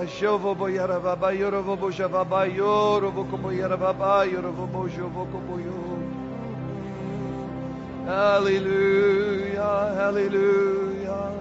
Hallelujah. Hallelujah.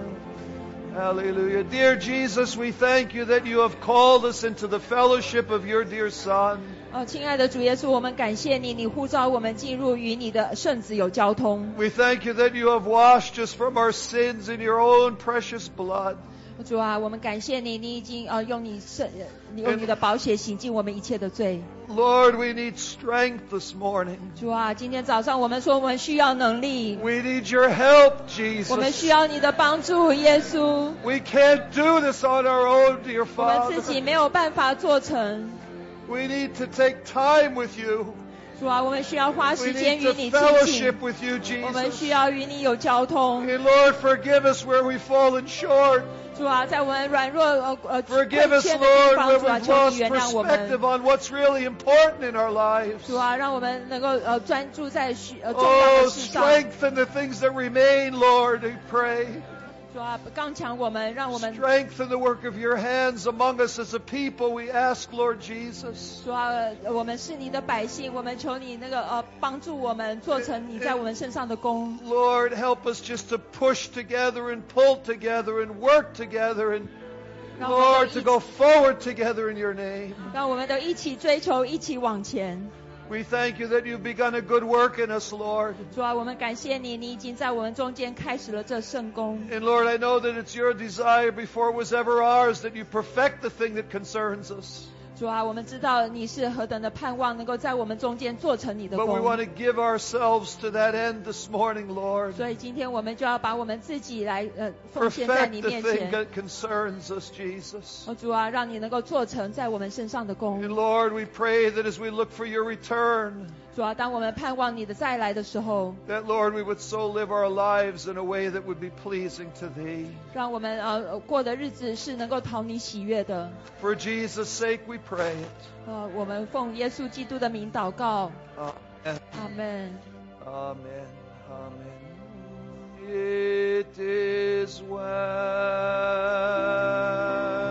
Hallelujah. Dear Jesus, we thank you that you have called us into the fellowship of your dear Son. 哦，亲爱的主耶稣，我们感谢你，你呼召我们进入与你的圣子有交通。 We thank you that you have washed us from our sins in your own precious blood. 主啊，我们感谢你，你已经呃用你圣，你用你的宝血洗净我们一切的罪。 Lord, we need strength this morning. 主啊，今天早上我们说我们需要能力。 We need your help, Jesus. 我们需要你的帮助，耶稣。 We can't do this on our own, dear 我们 Father. 自己没有办法做成。 We need to take time with you. 主啊，我们需要花 We 时间 need 与 to 你亲 fellowship 近。 with you, 我们 Jesus. 需要与你有交通。 And Lord, forgive us where we've fallen short. 主啊，在我们软弱呃呃亏 Forgive us, 欠的地 Lord, 方， where 主啊， we've 求 lost 你原谅我们。 perspective on what's really important in our lives. 主啊，让我们能够呃专注在需呃重要的 Oh, 事上。 strengthen the things that remain, Lord, we pray. 主啊，刚强我们，让我们 Strengthen the work of your hands among us as a people, we ask, Lord Jesus. 主啊，呃我们是你的百姓，我们求你那个呃帮助我们做成你在我们身上的功。 Lord, help us just to push together and pull together and work together and, Lord, to go forward together in your name. 让我们都一起追求，一起往前。 We thank you that you've begun a good work in us, Lord. 主啊，我们感谢你，你已经在我们中间开始了这圣工。 And Lord, I know that it's your desire before it was ever ours that you perfect the thing that concerns us. 主啊，我们知道你是何等的盼望能够在我们中间做成你的 But we 功。 want to give ourselves to that end this morning, Lord. 所以今天我们就要把我们自己来呃奉献在 Perfect 你 the 面 thing 前。 that concerns us, Jesus. 哦，主啊，让你能够做成在我们身上的 And 功。 Lord, we pray that as we look for your return, 主啊，当我们盼望你的再来的时候， that, Lord, we would so live our lives in a way that would be pleasing to Thee. 让我们呃过的日子是能够讨你喜悦的。 For Jesus' sake we pray it. 呃，我们奉耶稣基督的名祷告， Amen. 阿门。 Amen. Amen. It is well.